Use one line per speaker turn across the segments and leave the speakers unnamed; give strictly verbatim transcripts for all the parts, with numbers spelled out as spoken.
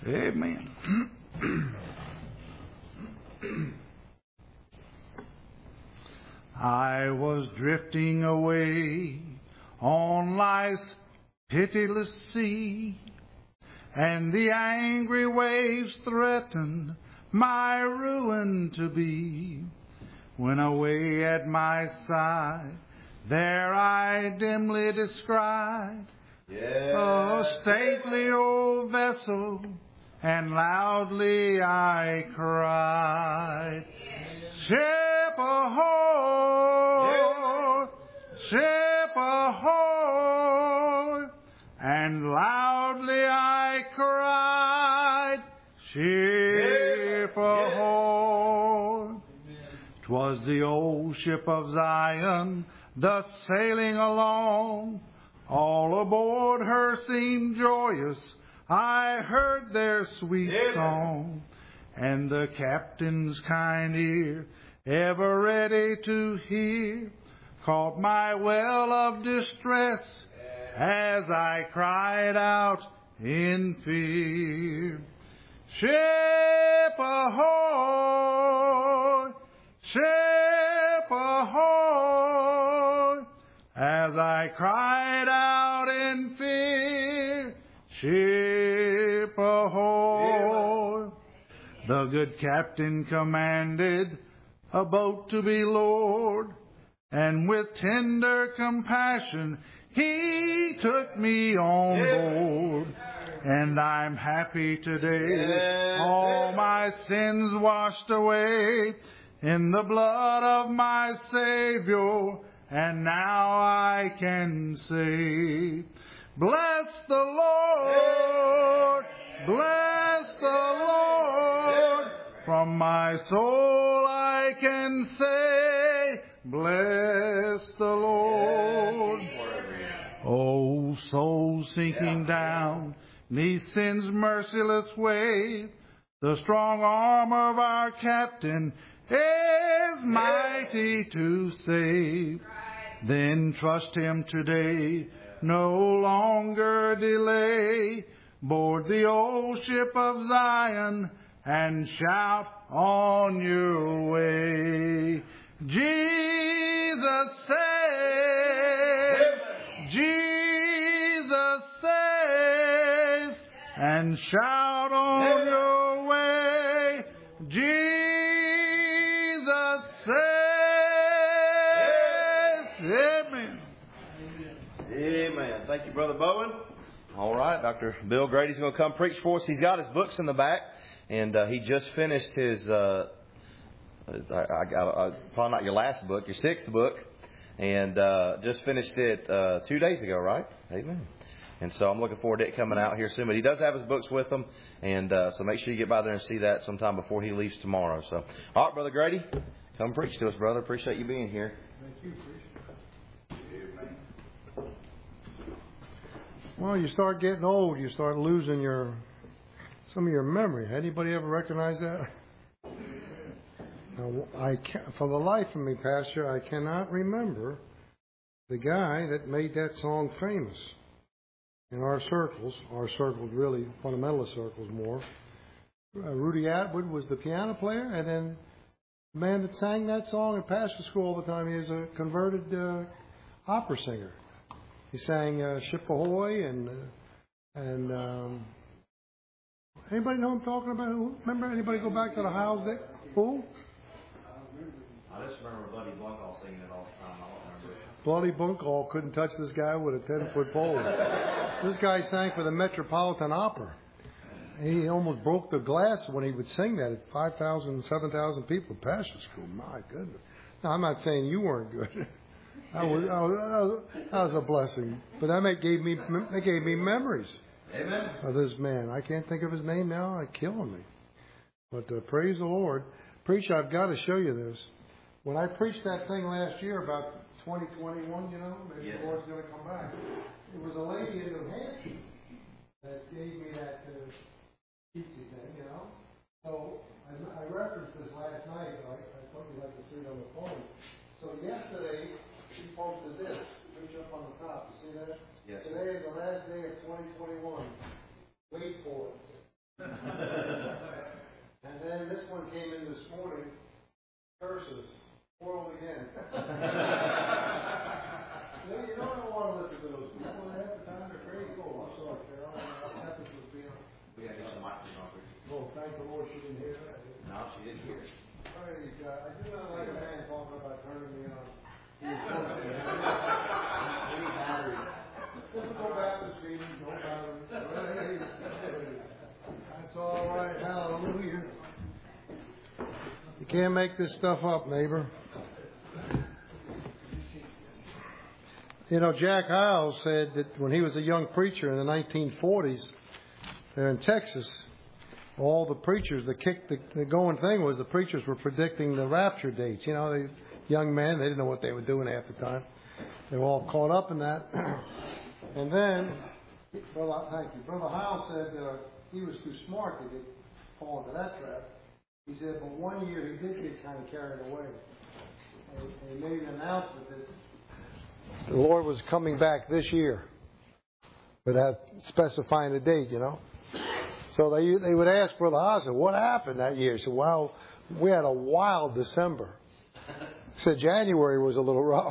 Amen. I was drifting away on life's pitiless sea, and the angry waves threatened my ruin to be. When away at my side, there I dimly descried yes. a stately old vessel, and loudly I cried, "Ship ahoy! Ship ahoy!" And loudly I cried, "Ship ahoy!" 'Twas the old ship of Zion, thus sailing along. All aboard her seemed joyous, I heard their sweet song. And the captain's kind ear, ever ready to hear, caught my well of distress as I cried out in fear. "Ship ahoy! Ship ahoy!" As I cried out in fear, "Ship ahoy!" The good captain commanded a boat to be lowered, and with tender compassion he took me on board. And I'm happy today, all my sins washed away in the blood of my Savior, and now I can say, "Bless the Lord, bless the Lord." From my soul I can say, "Bless the Lord." Oh, soul sinking down 'neath sin's merciless wave, the strong arm of our captain is mighty to save. Then trust him today, no longer delay. Board the old ship of Zion and shout on your way. Jesus saves, Jesus saves, and shout on your way. Jesus saves. Amen.
Amen. Thank you, Brother Bowen. All right, Doctor Bill Grady's going to come preach for us. He's got his books in the back, and uh, he just finished his, uh, I, I, I, probably not your last book, your sixth book, and uh, just finished it uh, two days ago, right? Amen. And so I'm looking forward to it coming out here soon. But he does have his books with him, and uh, so make sure you get by there and see that sometime before he leaves tomorrow. So, all right, Brother Grady, come preach to us, brother. Appreciate you being here.
Thank you. Well, you start getting old, you start losing your some of your memory. Anybody ever recognize that? Now, I can't, for the life of me, Pastor, I cannot remember the guy that made that song famous in our circles. Our circles, really, fundamentalist circles more. Uh, Rudy Atwood was the piano player, and then the man that sang that song in pastor school all the time, he is a converted uh, opera singer. He sang uh, "Ship Ahoy" and uh, and um, anybody know what I'm talking about? Who, remember anybody go back to the house there? Who?
I just remember Bloody Bunkall singing it all the time. I don't remember it.
Bloody Bunkall couldn't touch this guy with a ten-foot pole. This guy sang for the Metropolitan Opera. He almost broke the glass when he would sing that at five thousand, seven thousand people in pastor school. My goodness. Now, I'm not saying you weren't good. That was, that was, that was a blessing. But that gave me that gave me memories
Amen.
of this man. I can't think of his name now. It's killing me. But uh, praise the Lord. Preacher, I've got to show you this. When I preached that thing last year about twenty twenty-one, you know, maybe
yes.
the Lord's going to come back. It was a lady in New Hampshire that gave me that uh, pizza thing, you know. So I, I referenced this last night. I, I thought you'd like to see it on the phone. So yesterday, she posted this, reach up on the top. You see that?
Yes.
Today is the last day of twenty twenty-one. Wait for it. one came in this morning. Curses. World again. You don't want to listen to those people. Half the time they're crazy. Oh, I'm sorry, Carol. I have to be on.
We got to get some microphone.
Oh, thank the Lord she didn't hear that.
No, she didn't hear it.
Praise God. I do not like a man talking about turning me on.
Any batteries?
Go Baptist meeting, no batteries. That's all right. Hallelujah. You can't make this stuff up, neighbor. You know, Jack Hyles said that when he was a young preacher in the nineteen forties there in Texas, all the preachers, the kick, the, the going thing was the preachers were predicting the rapture dates. You know, the young men, they didn't know what they were doing half the time. They were all caught up in that. And then, Brother, thank you. Brother Hyles said uh, he was too smart to get fall into that trap. He said, but one year he did get kind of carried away. And he made an announcement that the Lord was coming back this year, without specifying a date, you know. So they they would ask Brother Hyles, what happened that year? He said, well, we had a wild December. He said January was a little rough.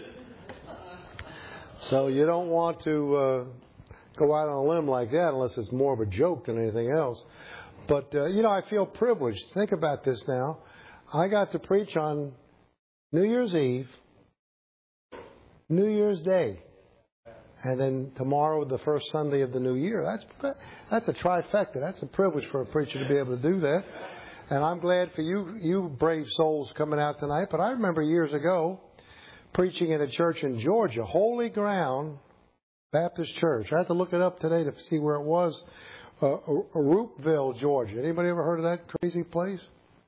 So you don't want to uh, go out on a limb like that unless it's more of a joke than anything else. But, uh, you know, I feel privileged. Think about this now. I got to preach on New Year's Eve, New Year's Day, and then tomorrow, the first Sunday of the new year. That's that's a trifecta. That's a privilege for a preacher to be able to do that. And I'm glad for you, you brave souls coming out tonight. But I remember years ago preaching in a church in Georgia, Holy Ground Baptist Church. I had to look it up today to see where it was. Uh, Roopville, Georgia. Anybody ever heard of that crazy place?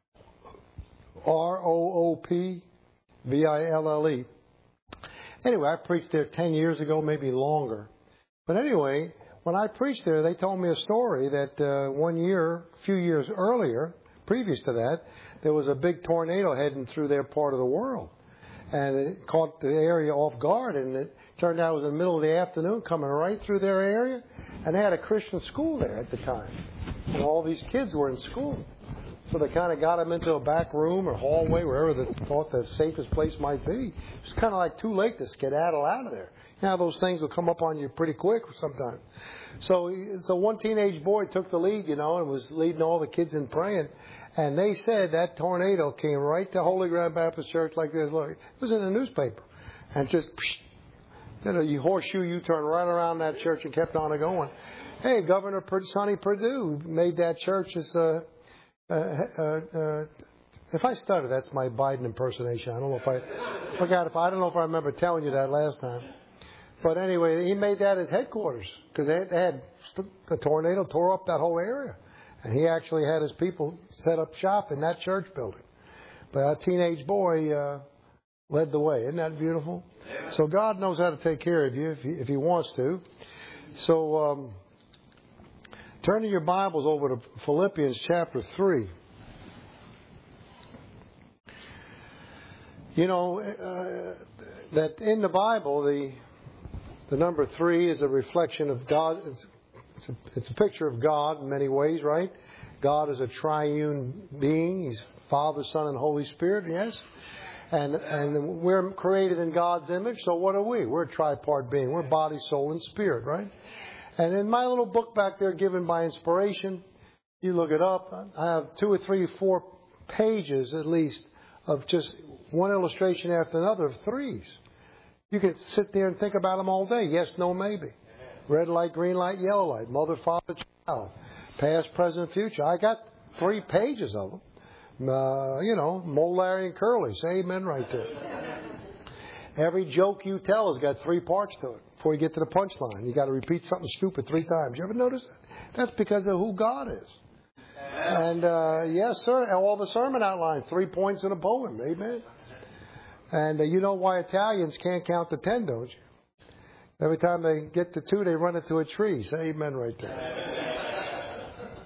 R O O P V I L L E. Anyway, I preached there ten years ago, maybe longer. But anyway, when I preached there, they told me a story that uh, one year, a few years earlier, previous to that, there was a big tornado heading through their part of the world. And it caught the area off guard, and it turned out it was in the middle of the afternoon coming right through their area. And they had a Christian school there at the time. And all these kids were in school. So they kind of got them into a back room or hallway, wherever they thought the safest place might be. It was kind of like too late to skedaddle out of there. You know, those things will come up on you pretty quick sometimes. So, so one teenage boy took the lead, you know, and was leading all the kids in praying. And they said that tornado came right to Holy Ground Baptist Church like this. Look, it was in the newspaper. And just, you know, you horseshoe U-turn right around that church and kept on going. Hey, Governor Sonny Perdue made that church as uh, uh, uh, uh, if I stutter, that's my Biden impersonation. I don't know if I forgot if I don't know if I remember telling you that last time. But anyway, he made that his headquarters because they had a tornado tore up that whole area. And he actually had his people set up shop in that church building. But a teenage boy uh, led the way. Isn't that beautiful? Yeah. So God knows how to take care of you if he, if he wants to. So um, turn to your Bibles over to Philippians chapter three. You know, uh, that in the Bible, the the number three is a reflection of God. It's, It's a, it's a picture of God in many ways, right? God is a triune being. He's Father, Son, and Holy Spirit, yes? And and we're created in God's image, so what are we? We're a tripart being. We're body, soul, and spirit, right? And in my little book back there given by inspiration, you look it up, I have two or three, four pages at least of just one illustration after another of threes. You could sit there and think about them all day. Yes, no, maybe. Red light, green light, yellow light. Mother, father, child. Past, present, future. I got three pages of them. Uh, you know, Mo, Larry, and Curly. Say amen right there. Every joke you tell has got three parts to it. Before you get to the punchline, you got to repeat something stupid three times. You ever notice that? That's because of who God is. And, uh, yes, sir, all the sermon outlines, three points in a poem. Amen. And uh, you know why Italians can't count to ten, don't you? Every time they get to two, they run into a tree. Say amen right there.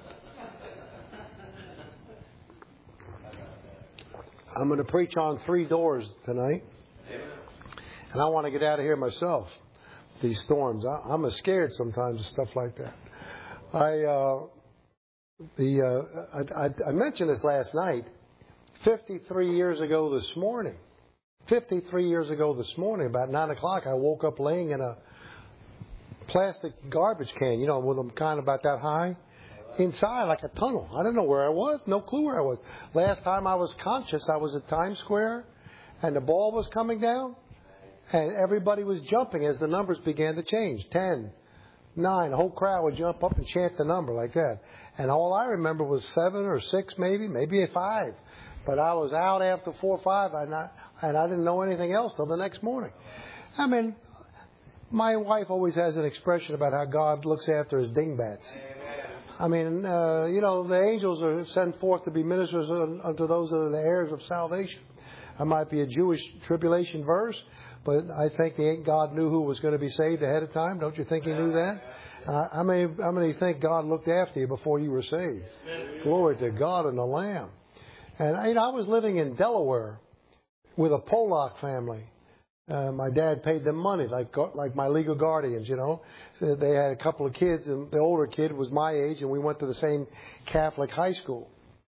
I'm going to preach on three doors tonight. And I want to get out of here myself. These storms. I, I'm scared sometimes of stuff like that. I, uh, the uh, I, I, I mentioned this last night. fifty-three years ago this morning, fifty-three years ago this morning, about nine o'clock, I woke up laying in a plastic garbage can, you know, with them kind of about that high, inside like a tunnel. I didn't know where I was, no clue where I was. Last time I was conscious, I was at Times Square, and the ball was coming down, and everybody was jumping as the numbers began to change. Ten, nine, the whole crowd would jump up and chant the number like that. And all I remember was seven or six, maybe, maybe a five. But I was out after four or five, and I, and I didn't know anything else till the next morning. I mean, my wife always has an expression about how God looks after his dingbats. I mean, uh, you know, the angels are sent forth to be ministers unto those that are the heirs of salvation. That might be a Jewish tribulation verse, but I think the God knew who was going to be saved ahead of time. Don't you think he knew that? Uh, how many, how many think God looked after you before you were saved? Glory to God and the Lamb. And you know, I was living in Delaware with a Pollock family. Uh, my dad paid them money, like like my legal guardians, you know. So they had a couple of kids, and the older kid was my age, and we went to the same Catholic high school.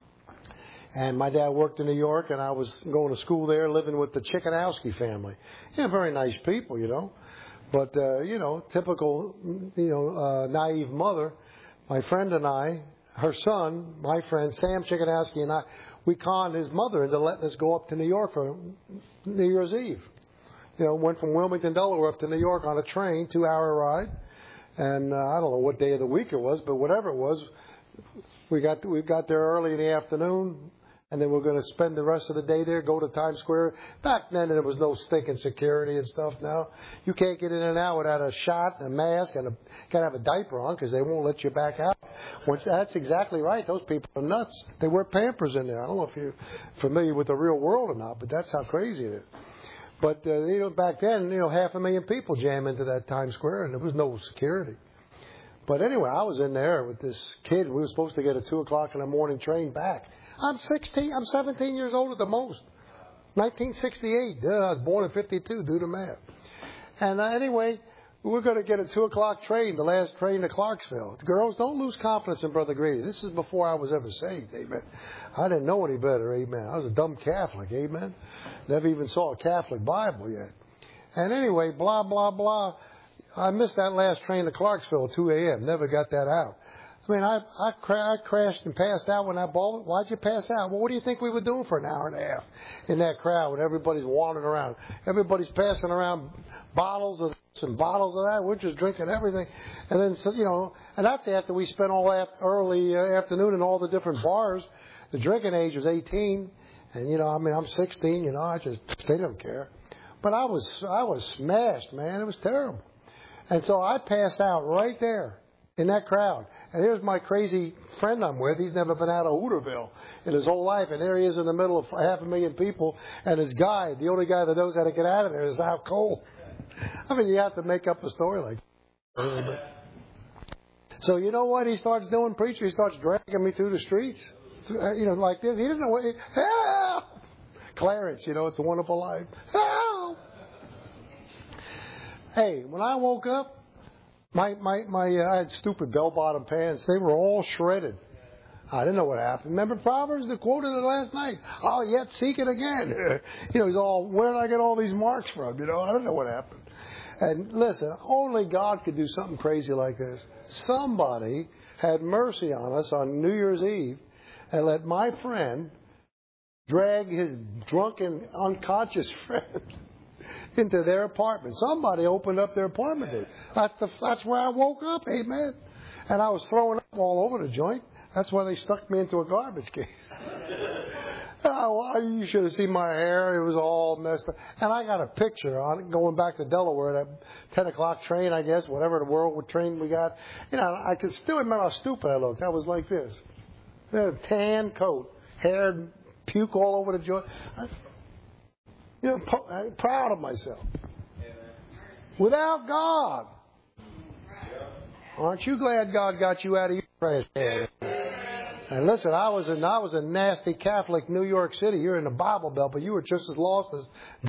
And my dad worked in New York, and I was going to school there, living with the Chickanowski family. Yeah, very nice people, you know. But, uh, you know, typical, you know, uh, naive mother. My friend and I, her son, my friend, Sam Chickanowski, and I, we conned his mother into letting us go up to New York for New Year's Eve. You know, went from Wilmington, Delaware up to New York on a train, two-hour ride. And uh, I don't know what day of the week it was, but whatever it was, we got we got there early in the afternoon, and then we're going to spend the rest of the day there, go to Times Square. Back then, there was no stinking security and stuff. Now, you can't get in and out without a shot and a mask, and a, got to have a diaper on because they won't let you back out. Which, that's exactly right. Those people are nuts. They wear Pampers in there. I don't know if you're familiar with the real world or not, but that's how crazy it is. But, uh, you know, back then, you know, half a million people jam into that Times Square, and there was no security. But anyway, I was in there with this kid. We were supposed to get a two o'clock in the morning train back. I'm sixteen. I'm seventeen years old at the most. nineteen sixty-eight. Yeah, I was born in fifty-two. Do the math. And uh, anyway, we we're going to get a two o'clock train, the last train to Clarksville. Girls, don't lose confidence in Brother Grady. This is before I was ever saved. Amen. I didn't know any better. Amen. I was a dumb Catholic. Amen. Never even saw a Catholic Bible yet. And anyway, blah, blah, blah. I missed that last train to Clarksville at two a.m. Never got that out. I mean, I I, cra- I crashed and passed out when I bought it. Why'd you pass out? Well, what do you think we were doing for an hour and a half in that crowd when everybody's wandering around? Everybody's passing around bottles of this and bottles of that. We're just drinking everything. And then, so, you know, and that's after we spent all that early uh, afternoon in all the different bars. The drinking age was eighteen. And, you know, I mean, I'm sixteen, you know, I just, they don't care. But I was, I was smashed, man. It was terrible. And so I passed out right there in that crowd. And here's my crazy friend I'm with. He's never been out of Hooterville in his whole life. And there he is in the middle of half a million people. And his guide, the only guy that knows how to get out of there, is out cold. I mean, you have to make up a story like that. So you know what he starts doing, preacher? He starts dragging me through the streets. You know, like this. He didn't know what... He, help! Clarence, you know, It's a Wonderful Life. Help! Hey, when I woke up, my my my uh, I had stupid bell-bottom pants. They were all shredded. I didn't know what happened. Remember Proverbs? They quoted it last night. Oh, yet seek it again. You know, he's all, where did I get all these marks from? You know, I don't know what happened. And listen, only God could do something crazy like this. Somebody had mercy on us on New Year's Eve and let my friend drag his drunken, unconscious friend into their apartment. Somebody opened up their apartment. That's the that's where I woke up, amen. And I was throwing up all over the joint. That's why they stuck me into a garbage case. Oh, you should have seen my hair. It was all messed up. And I got a picture on it going back to Delaware, that ten o'clock train, I guess, whatever the world train we got. You know, I can still remember how stupid I looked. I was like this. A tan coat, hair, puke all over the joint. I, you know, I'm proud of myself. Without God. Aren't you glad God got you out of your trash can? And listen, I was in I was in nasty Catholic New York City. You're in the Bible Belt, but you were just as lost as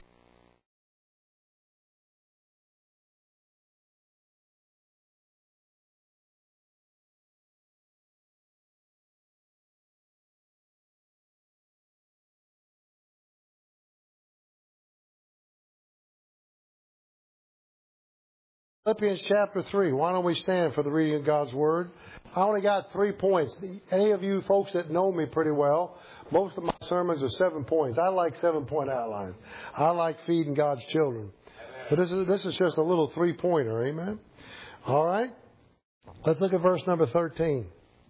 Philippians chapter three. Why don't we stand for the reading of God's Word? I only got three points. Any of you folks that know me pretty well, most of my sermons are seven points. I like seven-point outlines. I like feeding God's children. But this is this is just a little three-pointer, amen? All right? Let's look at verse number thirteen.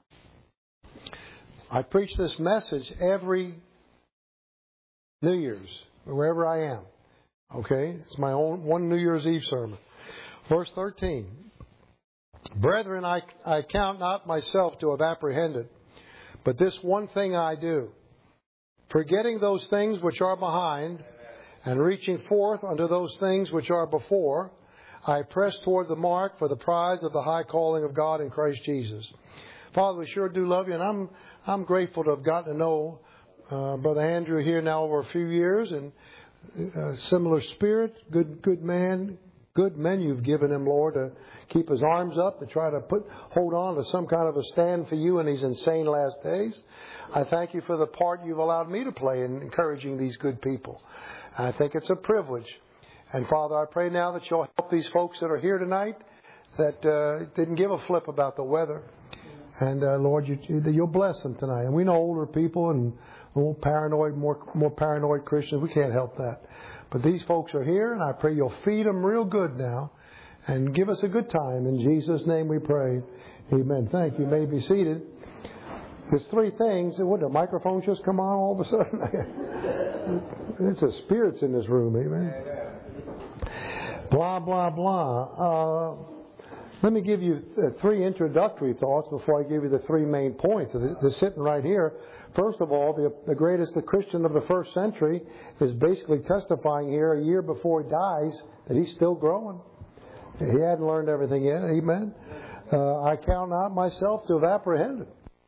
I preach this message every New Year's, wherever I am. Okay? It's my own one New Year's Eve sermon. Verse thirteen. Brethren, I, I count not myself to have apprehended, but this one thing I do, forgetting those things which are behind, and reaching forth unto those things which are before, I press toward the mark for the prize of the high calling of God in Christ Jesus. Father, we sure do love you, and I'm I'm grateful to have gotten to know uh, Brother Andrew here now over a few years, and a similar spirit, good good man, good men you've given him, Lord, to keep his arms up, to try to put hold on to some kind of a stand for you in these insane last days. I thank you for the part you've allowed me to play in encouraging these good people. I think it's a privilege. And Father, I pray now that you'll help these folks that are here tonight that uh, didn't give a flip about the weather. And uh, Lord, you, you'll bless them tonight. And we know older people and more paranoid, more more paranoid Christians. We can't help that. But these folks are here, and I pray you'll feed them real good now, and give us a good time. In Jesus' name, we pray. Amen. Thank you. You may be seated. There's three things. Would the microphone just come on all of a sudden? It's a spirits in this room. Amen. Blah blah blah. Uh, Let me give you three introductory thoughts before I give you the three main points. They're sitting right here. First of all, the, the greatest the Christian of the first century is basically testifying here a year before he dies that he's still growing. He hadn't learned everything yet. Amen. Uh, I count not myself to have apprehended.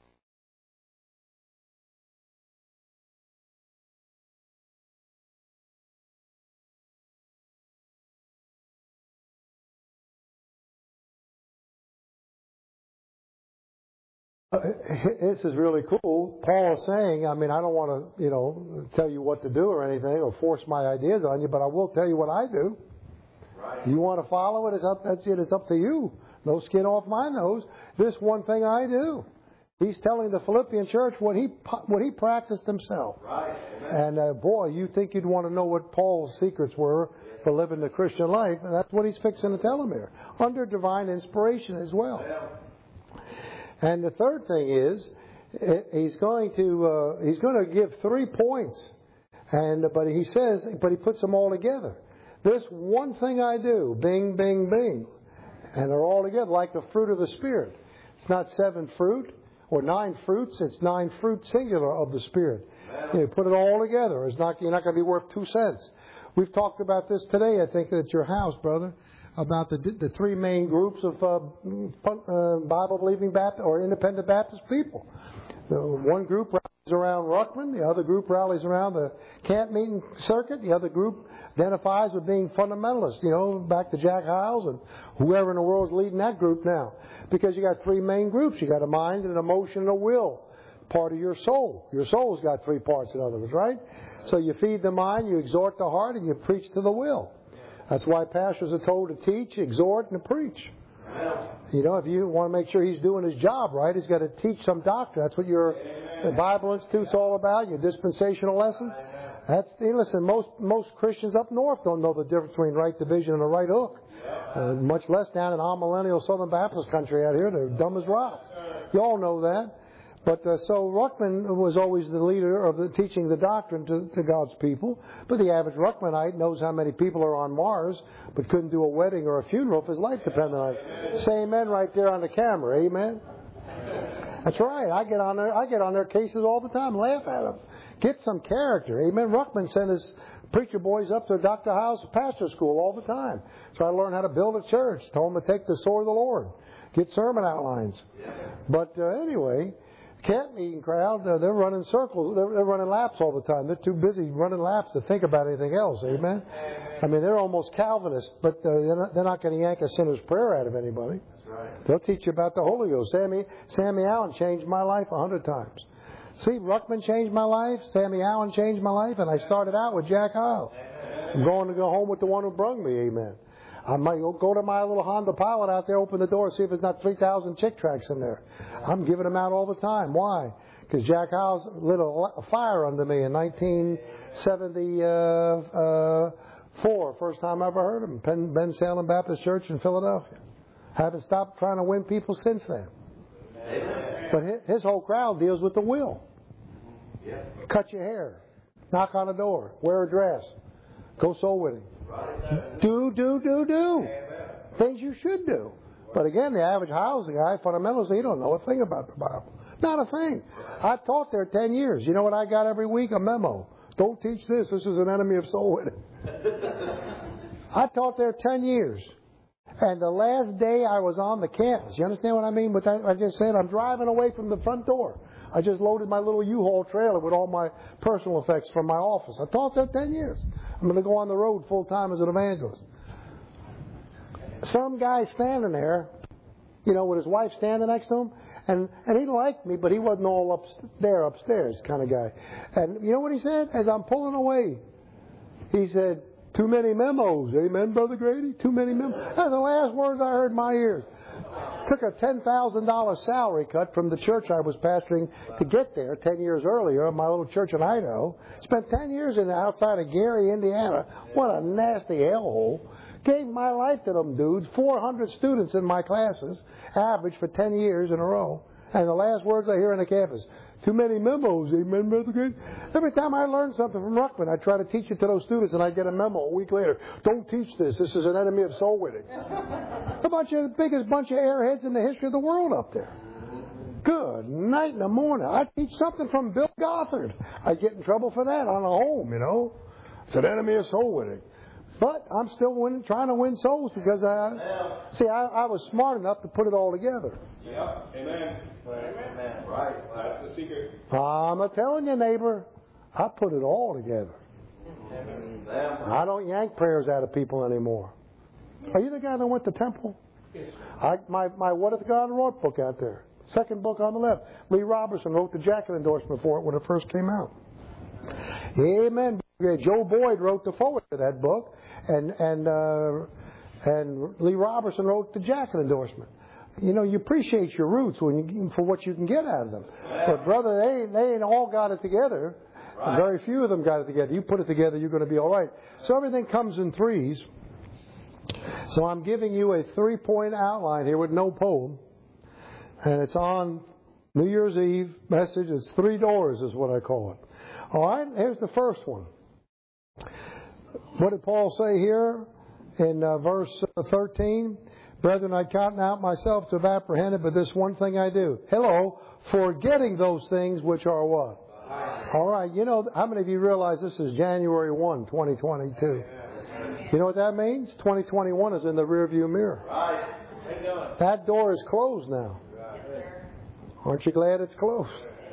This is really cool. Paul is saying, I mean, I don't want to, you know, tell you what to do or anything or force my ideas on you, but I will tell you what I do. Right. You want to follow it? It's up, that's it. It's up to you. No skin off my nose. This one thing I do. He's telling the Philippian church what he what he practiced himself. Right. And uh, boy, you think you'd want to know what Paul's secrets were for living the Christian life, and that's what he's fixing to tell them here, under divine inspiration as well. Yeah. And the third thing is, he's going to uh, he's going to give three points, and but he says, but he puts them all together. This one thing I do, bing, bing, bing, and they're all together like the fruit of the Spirit. It's not seven fruit or nine fruits; it's nine fruit singular of the Spirit. You know, put it all together. It's not you're not going to be worth two cents. We've talked about this today, I think, at your house, brother, about the the three main groups of uh, uh, Bible-believing Baptist or independent Baptist people. The one group rallies around Ruckman, the other group rallies around the camp meeting circuit, the other group identifies with being fundamentalist, you know, back to Jack Hyles and whoever in the world is leading that group now. Because you got three main groups. You got a mind, an emotion, and a will. Part of your soul. Your soul's got three parts, in other words, right? So you feed the mind, you exhort the heart, and you preach to the will. That's why pastors are told to teach, exhort, and to preach. You know, if you want to make sure he's doing his job right, he's got to teach some doctrine. That's what your Bible Institute's all about, your dispensational lessons. That's, hey, listen, most most Christians up north don't know the difference between right division and a right hook. Uh, much less down in our millennial Southern Baptist country out here. They're dumb as rocks. You all know that. But uh, so Ruckman was always the leader of the teaching the doctrine to, to God's people. But the average Ruckmanite knows how many people are on Mars, but couldn't do a wedding or a funeral if his life depended on it. Say amen right there on the camera. Amen. That's right. I get on their I get on their cases all the time. Laugh at them. Get some character. Amen. Ruckman sent his preacher boys up to Doctor Hyles' pastor school all the time. So I learned how to build a church. Told them to take the sword of the Lord. Get sermon outlines. But uh, anyway, camp meeting crowd, uh, they're running circles. They're, they're running laps all the time. They're too busy running laps to think about anything else. Amen? I mean, they're almost Calvinist, but uh, they're not, they're not going to yank a sinner's prayer out of anybody. That's right. They'll teach you about the Holy Ghost. Sammy, Sammy Allen changed my life a hundred times. See, Ruckman changed my life. Sammy Allen changed my life. And I started out with Jack Hyles. I'm going to go home with the one who brung me. Amen. I might go to my little Honda Pilot out there, open the door, see if there's not three thousand Chick tracks in there. I'm giving them out all the time. Why? Because Jack Howes lit a fire under me in nineteen seventy-four. First time I ever heard him. Ben Salem Baptist Church in Philadelphia. Haven't stopped trying to win people since then. Amen. But his whole crowd deals with the will. Yeah. Cut your hair. Knock on a door. Wear a dress. Go soul winning. Right. Do, do, do, do. Amen. Things you should do. But again, the average housing guy, fundamentally, he don't know a thing about the Bible. Not a thing. I taught there ten years. You know what I got every week? A memo. Don't teach this. This is an enemy of soul winning. I taught there ten years. And the last day I was on the campus, you understand what I mean with that? I just said, I'm driving away from the front door. I just loaded my little U-Haul trailer with all my personal effects from my office. I taught there ten years. I'm going to go on the road full time as an evangelist. Some guy standing there, you know, with his wife standing next to him, and, and he liked me, but he wasn't all up there upstairs kind of guy. And you know what he said? As I'm pulling away, he said, too many memos. Amen, Brother Grady? Too many memos. That's the last words I heard in my ears. Took a ten thousand dollars salary cut from the church I was pastoring to get there ten years earlier, my little church in Idaho. Spent ten years in the outside of Gary, Indiana. What a nasty hellhole. Gave my life to them dudes. four hundred students in my classes, average for ten years in a row. And the last words I hear on the campus, too many memos, amen, Brother Grady? Every time I learned something from Ruckman, I try to teach it to those students, and I get a memo a week later. Don't teach this. This is an enemy of soul winning. A bunch of the biggest bunch of airheads in the history of the world up there. Good night in the morning. I teach something from Bill Gothard. I get in trouble for that on a home, you know. It's an enemy of soul winning. But I'm still winning, trying to win souls because I, see, I, I was smart enough to put it all together.
Yeah, amen. Amen. Right, that's the secret.
I'm a telling you, neighbor, I put it all together. Amen. I don't yank prayers out of people anymore. Are you the guy that went to temple? Yes. I, my, my What If God Wrote book out there. Second book on the left. Lee Robertson wrote the jacket endorsement for it when it first came out. Amen. Joe Boyd wrote the foreword to that book, and and uh, and Lee Robertson wrote the jacket endorsement. You know, you appreciate your roots when you, for what you can get out of them. But brother, they they ain't all got it together. Right. Very few of them got it together. You put it together, you're going to be all right. So everything comes in threes. So I'm giving you a three-point outline here with no poem, and it's on New Year's Eve message. It's three doors, is what I call it. All right. Here's the first one. What did Paul say here in uh, verse thirteen? Brethren, I count not myself to have apprehended, but this one thing I do. Hello, forgetting those things which are what? All right. You know, how many of you realize this is January first, twenty twenty-two? You know what that means? twenty twenty-one is in the rearview mirror. That door is closed now. Aren't you glad it's closed?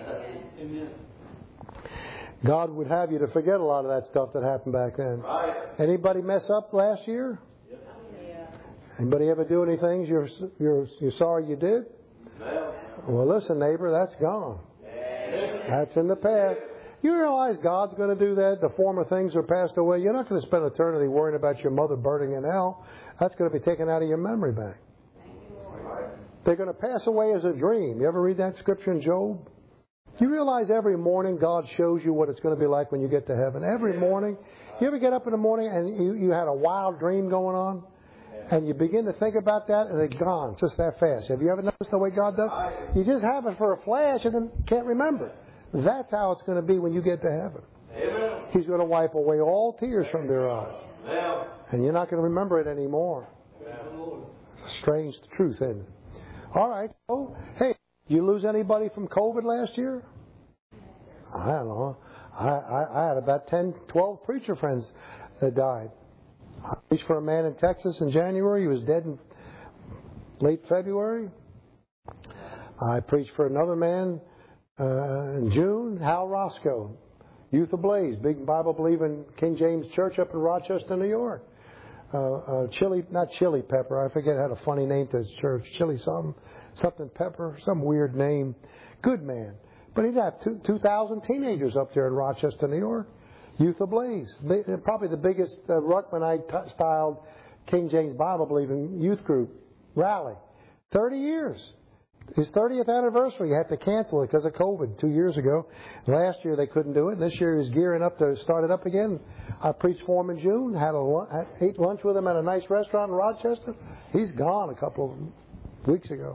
God would have you to forget a lot of that stuff that happened back then. Right. Anybody mess up last year? Yep. Yeah. Anybody ever do any things you're, you're, you're sorry you did? No. Well, listen, neighbor, that's gone. Yeah. That's in the past. You realize God's going to do that? The former things are passed away. You're not going to spend eternity worrying about your mother burning in hell. That's going to be taken out of your memory bank. They're going to pass away as a dream. You ever read that scripture in Job? Do you realize every morning God shows you what it's going to be like when you get to heaven? Every morning. You ever get up in the morning and you, you had a wild dream going on? And you begin to think about that and it's gone just that fast. Have you ever noticed the way God does? You just have it for a flash and then can't remember. That's how it's going to be when you get to heaven. He's going to wipe away all tears from their eyes. And you're not going to remember it anymore. It's a strange truth, isn't it? All right. So, hey. You lose anybody from COVID last year? I don't know. I, I, I had about ten, twelve preacher friends that died. I preached for a man in Texas in January. He was dead in late February. I preached for another man uh, in June, Hal Roscoe, Youth Ablaze, big Bible-believing King James Church up in Rochester, New York. Uh, uh, chili, not Chili Pepper. I forget it had a funny name to his church. Chili something. Something Pepper, some weird name. Good man. But he'd have two, 2,000 teenagers up there in Rochester, New York. Youth Ablaze. Probably the biggest uh, Ruckmanite-styled King James Bible believing youth group rally. Thirty years. His thirtieth anniversary, he had to cancel it because of COVID two years ago. Last year they couldn't do it. This year he was gearing up to start it up again. I preached for him in June, had a had, ate lunch with him at a nice restaurant in Rochester. He's gone a couple of weeks ago.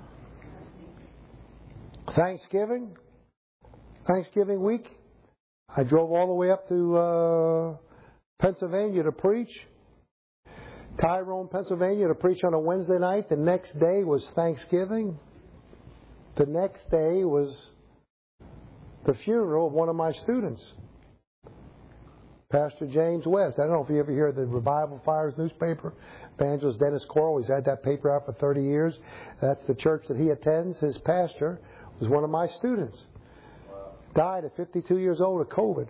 Thanksgiving, Thanksgiving week, I drove all the way up to uh, Pennsylvania to preach. Tyrone, Pennsylvania, to preach on a Wednesday night. The next day was Thanksgiving. The next day was the funeral of one of my students, Pastor James West. I don't know if you ever hear the Revival Fires newspaper. Evangelist Dennis Corll, he's had that paper out for thirty years. That's the church that he attends. His pastor was one of my students. Died at fifty-two years old of COVID.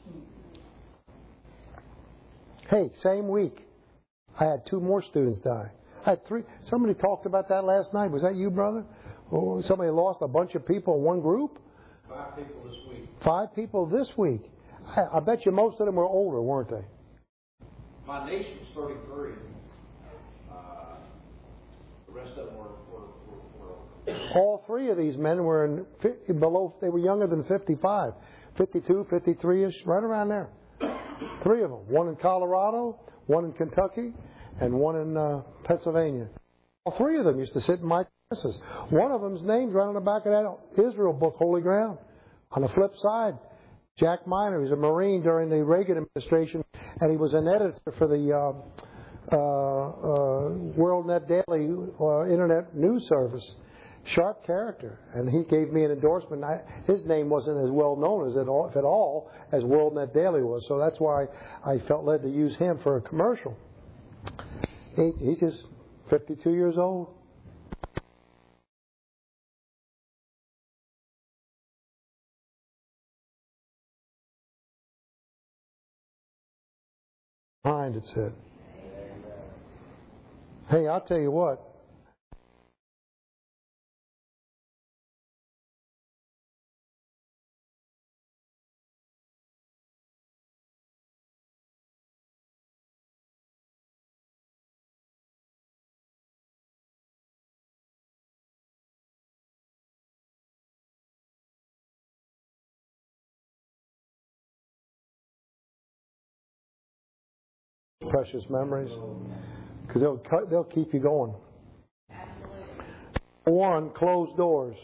Hey, same week, I had two more students die. I had three. Somebody talked about that last night. Was that you, brother? Oh, somebody lost a bunch of people in one group?
Five people this week.
Five people this week. I, I bet you most of them were older, weren't they?
My niece was thirty-three. Uh, the rest of them were, were, were, were older.
All three of these men were in below. They were younger than fifty-five, fifty-two, fifty-three-ish, right around there. Three of them. One in Colorado, one in Kentucky, and one in uh, Pennsylvania. All three of them used to sit in my classes. One of them's named right on the back of that Israel book, Holy Ground. On the flip side, Jack Miner, he's a Marine during the Reagan administration, and he was an editor for the uh, uh, uh, WorldNet Daily uh, Internet News Service. Sharp character, and he gave me an endorsement. I, his name wasn't as well known as it all, if at all, as WorldNet Daily was, so that's why I felt led to use him for a commercial. He, he's just fifty-two years old. Behind it said. Hey, I'll tell you what. Precious memories, because they'll they'll keep you going. Absolutely. One, closed doors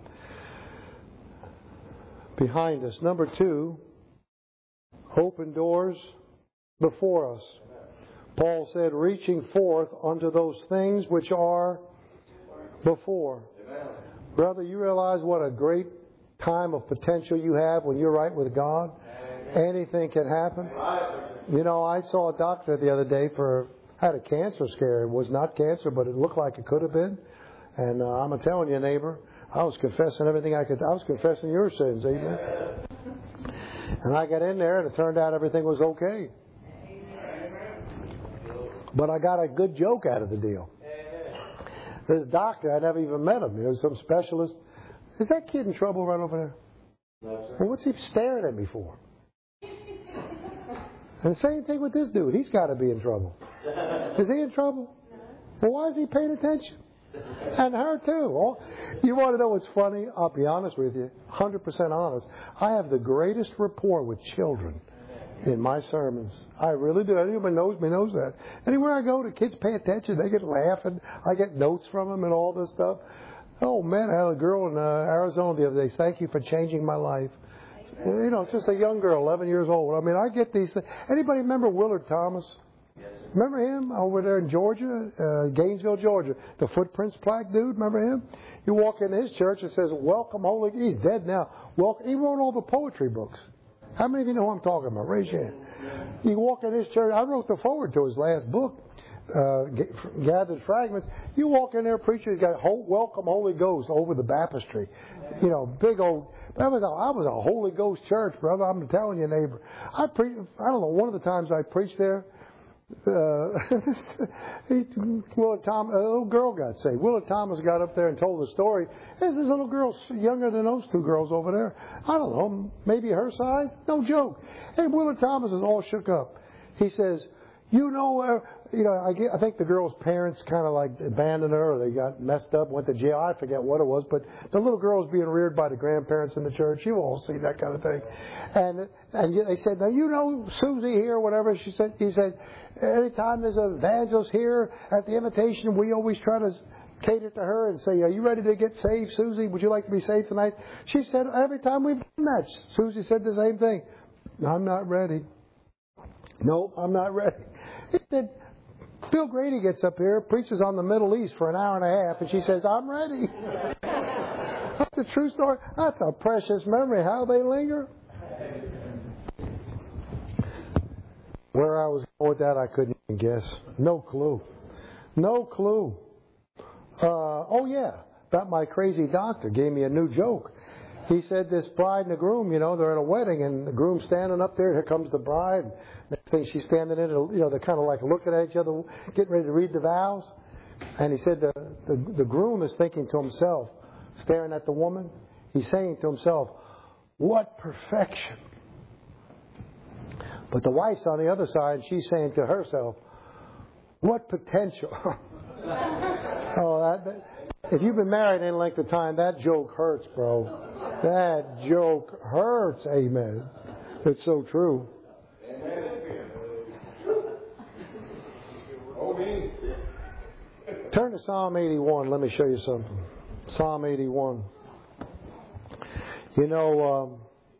behind us. Number two, open doors before us. Paul said, reaching forth unto those things which are before. Brother, you realize what a great time of potential you have when you're right with God? Anything can happen. You know, I saw a doctor the other day for, had a cancer scare. It was not cancer, but it looked like it could have been. And uh, I'm telling you, neighbor, I was confessing everything I could. I was confessing your sins, amen. And I got in there, and it turned out everything was okay. But I got a good joke out of the deal. This doctor, I never even met him. You know, some specialist. Is that kid in trouble right over there? No, sir. Well, what's he staring at me for? And the same thing with this dude. He's got to be in trouble. Is he in trouble? Well, why is he paying attention? And her too. Oh, you want to know what's funny? I'll be honest with you. one hundred percent honest. I have the greatest rapport with children in my sermons. I really do. Anybody knows me knows that. Anywhere I go, the kids pay attention. They get laughing. I get notes from them and all this stuff. Oh, man, I had a girl in uh, Arizona the other day. Thank you for changing my life. You know, just a young girl, eleven years old. I mean, I get these things. Anybody remember Willard Thomas? Yes, sir. Remember him over there in Georgia, uh, Gainesville, Georgia? The Footprints plaque dude, remember him? You walk into his church, it says, Welcome, Holy... He's dead now. Welcome. He wrote all the poetry books. How many of you know who I'm talking about? Raise your hand. You walk in his church. I wrote the foreword to his last book, uh, Gathered Fragments. You walk in there, preacher, he's got Welcome, Holy Ghost over the baptistry. You know, big old... That was a, I was a Holy Ghost church, brother. I'm telling you, neighbor. I pre- I don't know. One of the times I preached there, uh, he, Willard Thomas, a little girl got saved. Willard Thomas got up there and told the story. There's this little girl younger than those two girls over there. I don't know, maybe her size. No joke. Hey, Willard Thomas is all shook up. He says, you know, uh, you know, I, get, I think the girl's parents kind of like abandoned her, or they got messed up, went to jail. I forget what it was, but the little girl was being reared by the grandparents in the church. You all see that kind of thing. And and they said, now, you know, Susie here, or whatever. She said, he said, anytime there's an evangelist here at the invitation, we always try to cater to her and say, are you ready to get saved, Susie? Would you like to be saved tonight? She said, every time we've done that, Susie said the same thing. I'm not ready. Nope, I'm not ready. He said, Bill Grady gets up here, preaches on the Middle East for an hour and a half, and she says, I'm ready. That's a true story. That's a precious memory. How they linger. Where I was going with that, I couldn't even guess. No clue. No clue. Uh, oh, yeah, that my crazy doctor gave me a new joke. He said this bride and the groom, you know, they're at a wedding, and the groom's standing up there. Here comes the bride. Next thing she's standing in, you know, they're kind of like looking at each other, getting ready to read the vows. And he said the, the, the groom is thinking to himself, staring at the woman, he's saying to himself, what perfection. But the wife's on the other side, and she's saying to herself, what potential. Oh, that, that, if you've been married any length of time, that joke hurts, bro. That joke hurts. Amen. It's so true. Turn to Psalm eighty-one. Let me show you something. Psalm eighty-one. You know,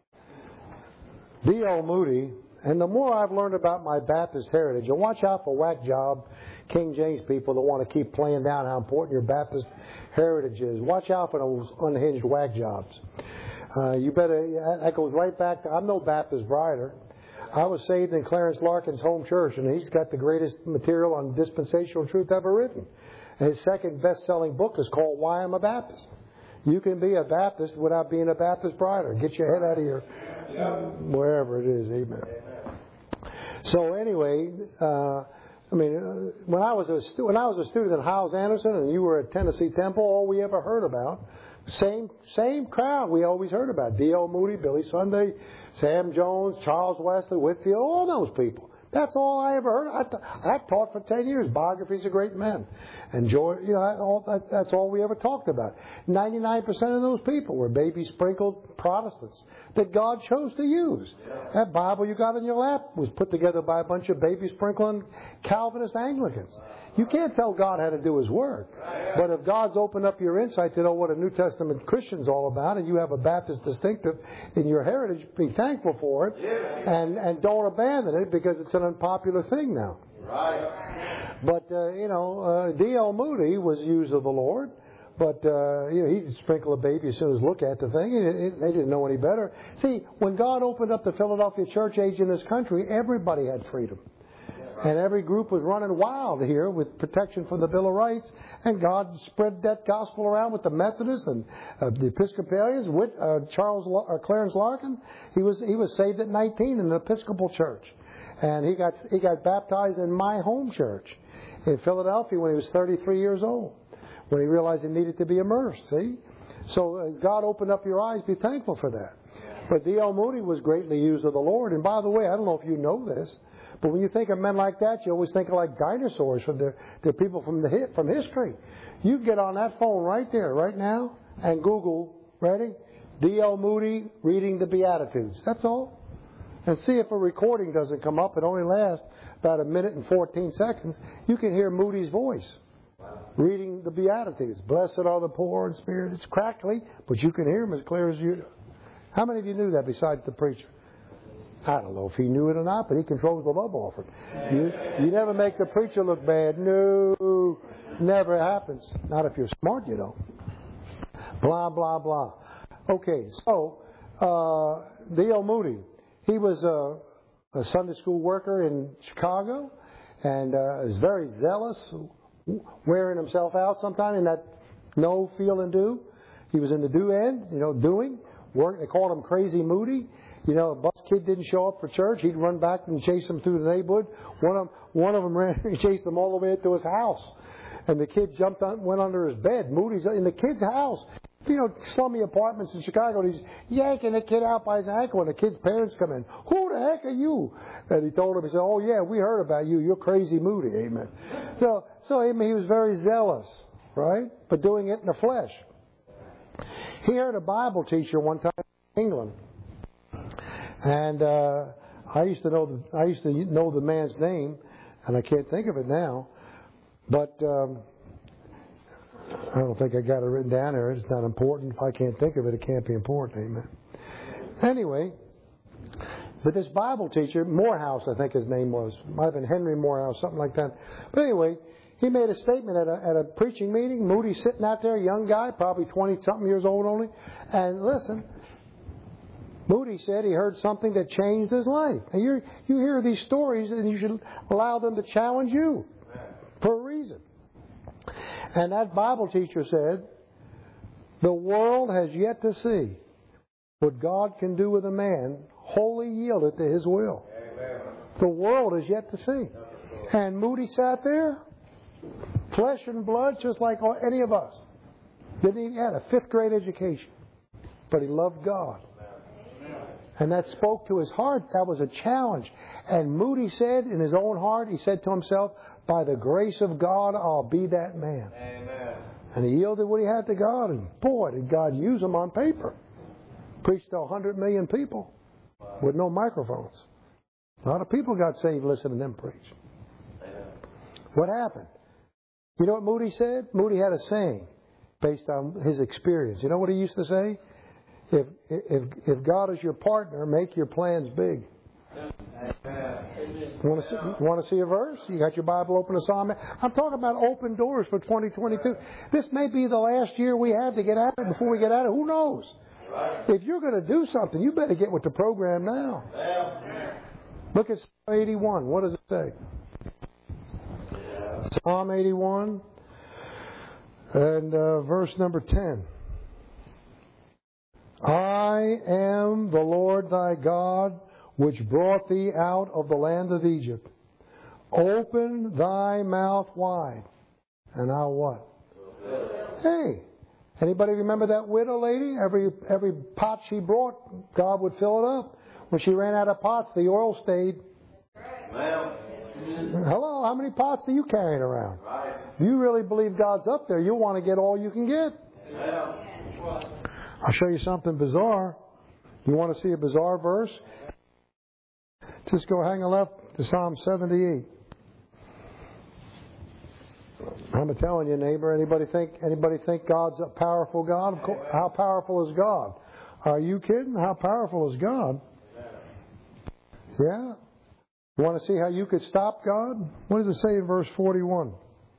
um, D L Moody, and the more I've learned about my Baptist heritage, and watch out for whack job King James people that want to keep playing down how important your Baptist heritage is. Watch out for those unhinged whack jobs. Uh, you better, that goes right back to, I'm no Baptist brider. I was saved in Clarence Larkin's home church, and he's got the greatest material on dispensational truth ever written. And his second best-selling book is called Why I'm a Baptist. You can be a Baptist without being a Baptist brider. Get your head out of your, wherever it is. Amen. So anyway, uh, I mean, uh, when I was a stu- when I was a student at Hyles Anderson, and you were at Tennessee Temple, all we ever heard about, same same crowd we always heard about: D L Moody, Billy Sunday, Sam Jones, Charles Wesley, Whitefield, all those people. That's all I ever heard. I, th- I've taught for ten years biographies of great men, and joy, you know, all, that, that's all we ever talked about. Ninety-nine percent of those people were baby sprinkled Protestants that God chose to use. That Bible you got in your lap was put together by a bunch of baby sprinkling Calvinist Anglicans. You can't tell God how to do His work. But if God's opened up your insight to know what a New Testament Christian's all about, and you have a Baptist distinctive in your heritage, be thankful for it, and, and don't abandon it because it's an unpopular thing now. Right. But, uh, you know, uh, D L Moody was used of the Lord. But, uh, you know, he'd sprinkle a baby as soon as look at the thing. And it, it, they didn't know any better. See, when God opened up the Philadelphia church age in this country, everybody had freedom. And every group was running wild here with protection from the Bill of Rights. And God spread that gospel around with the Methodists and uh, the Episcopalians. With uh, Charles uh, Clarence Larkin, he was he was saved at nineteen in the Episcopal church, and he got he got baptized in my home church in Philadelphia when he was thirty-three years old, when he realized he needed to be immersed. See, so as God opened up your eyes, be thankful for that. But D L Moody was greatly used of the Lord. And by the way, I don't know if you know this, but when you think of men like that, you always think of like dinosaurs. From the, the people from the from history. You get on that phone right there, right now, and Google, ready? D L Moody reading the Beatitudes. That's all. And see if a recording doesn't come up. It only lasts about a minute and fourteen seconds. You can hear Moody's voice reading the Beatitudes. Blessed are the poor in spirit. It's crackly, but you can hear him as clear as you. How many of you knew that besides the preacher? I don't know if he knew it or not, but he controls the love offering. You, you never make the preacher look bad. No, never happens. Not if you're smart, you don't. Blah, blah, blah. Okay, so uh, D L Moody, he was a, a Sunday school worker in Chicago, and uh, is very zealous, wearing himself out sometime in that know, feel, and do. He was in the do end, you know, doing. Work, they called him Crazy Moody. You know, a bus kid didn't show up for church. He'd run back and chase him through the neighborhood. One of them, one of them ran and chased him all the way to his house. And the kid jumped on, went under his bed. Moody's in the kid's house. you know, slummy apartments in Chicago, and he's yanking the kid out by his ankle, and the kid's parents come in. Who the heck are you? And he told him, he said, oh, yeah, we heard about you. You're crazy Moody. Amen. So, so I mean, he was very zealous, right? But doing it in the flesh. He heard a Bible teacher one time in England. And uh, I used to know the, I used to know the man's name, and I can't think of it now. But um, I don't think I got it written down there. It's not important. If I can't think of it, it can't be important. Amen. Anyway, but this Bible teacher, Morehouse, I think his name was, might have been Henry Morehouse, something like that. But anyway, he made a statement at a, at a preaching meeting. Moody's sitting out there, young guy, probably twenty-something years old only. And listen, Moody said he heard something that changed his life. And you you hear these stories, and you should allow them to challenge you for a reason. And that Bible teacher said, the world has yet to see what God can do with a man wholly yielded to His will. Amen. The world is yet to see. And Moody sat there, flesh and blood, just like any of us. Didn't he had a fifth grade education, but he loved God. And that spoke to his heart. That was a challenge. And Moody said in his own heart, he said to himself, by the grace of God, I'll be that man. Amen. And he yielded what he had to God. And boy, did God use him on paper. Preached to a hundred million people with no microphones. A lot of people got saved listening to them preach. Amen. What happened? You know what Moody said? Moody had a saying based on his experience. You know what he used to say? If if if God is your partner, make your plans big. You want to see, you want to see a verse? You got your Bible open to Psalm. I'm talking about open doors for twenty twenty-two. This may be the last year we have to get at it before we get at it. Who knows? If you're going to do something, you better get with the program now. Look at Psalm eighty-one. What does it say? Psalm eighty-one and uh, verse number ten. I am the Lord thy God, which brought thee out of the land of Egypt. Open thy mouth wide, and I'll what? Hey, anybody remember that widow lady? Every every pot she brought, God would fill it up. When she ran out of pots, the oil stayed. Well, hello, how many pots are you carrying around? Right. If you really believe God's up there, you want to get all you can get. Well. I'll show you something bizarre. You want to see a bizarre verse? Just go hang a left to Psalm seventy-eight. I'm telling you, neighbor. Anybody think anybody think God's a powerful God? How powerful is God? Are you kidding? How powerful is God? Yeah. You want to see how you could stop God? What does it say in verse forty-one?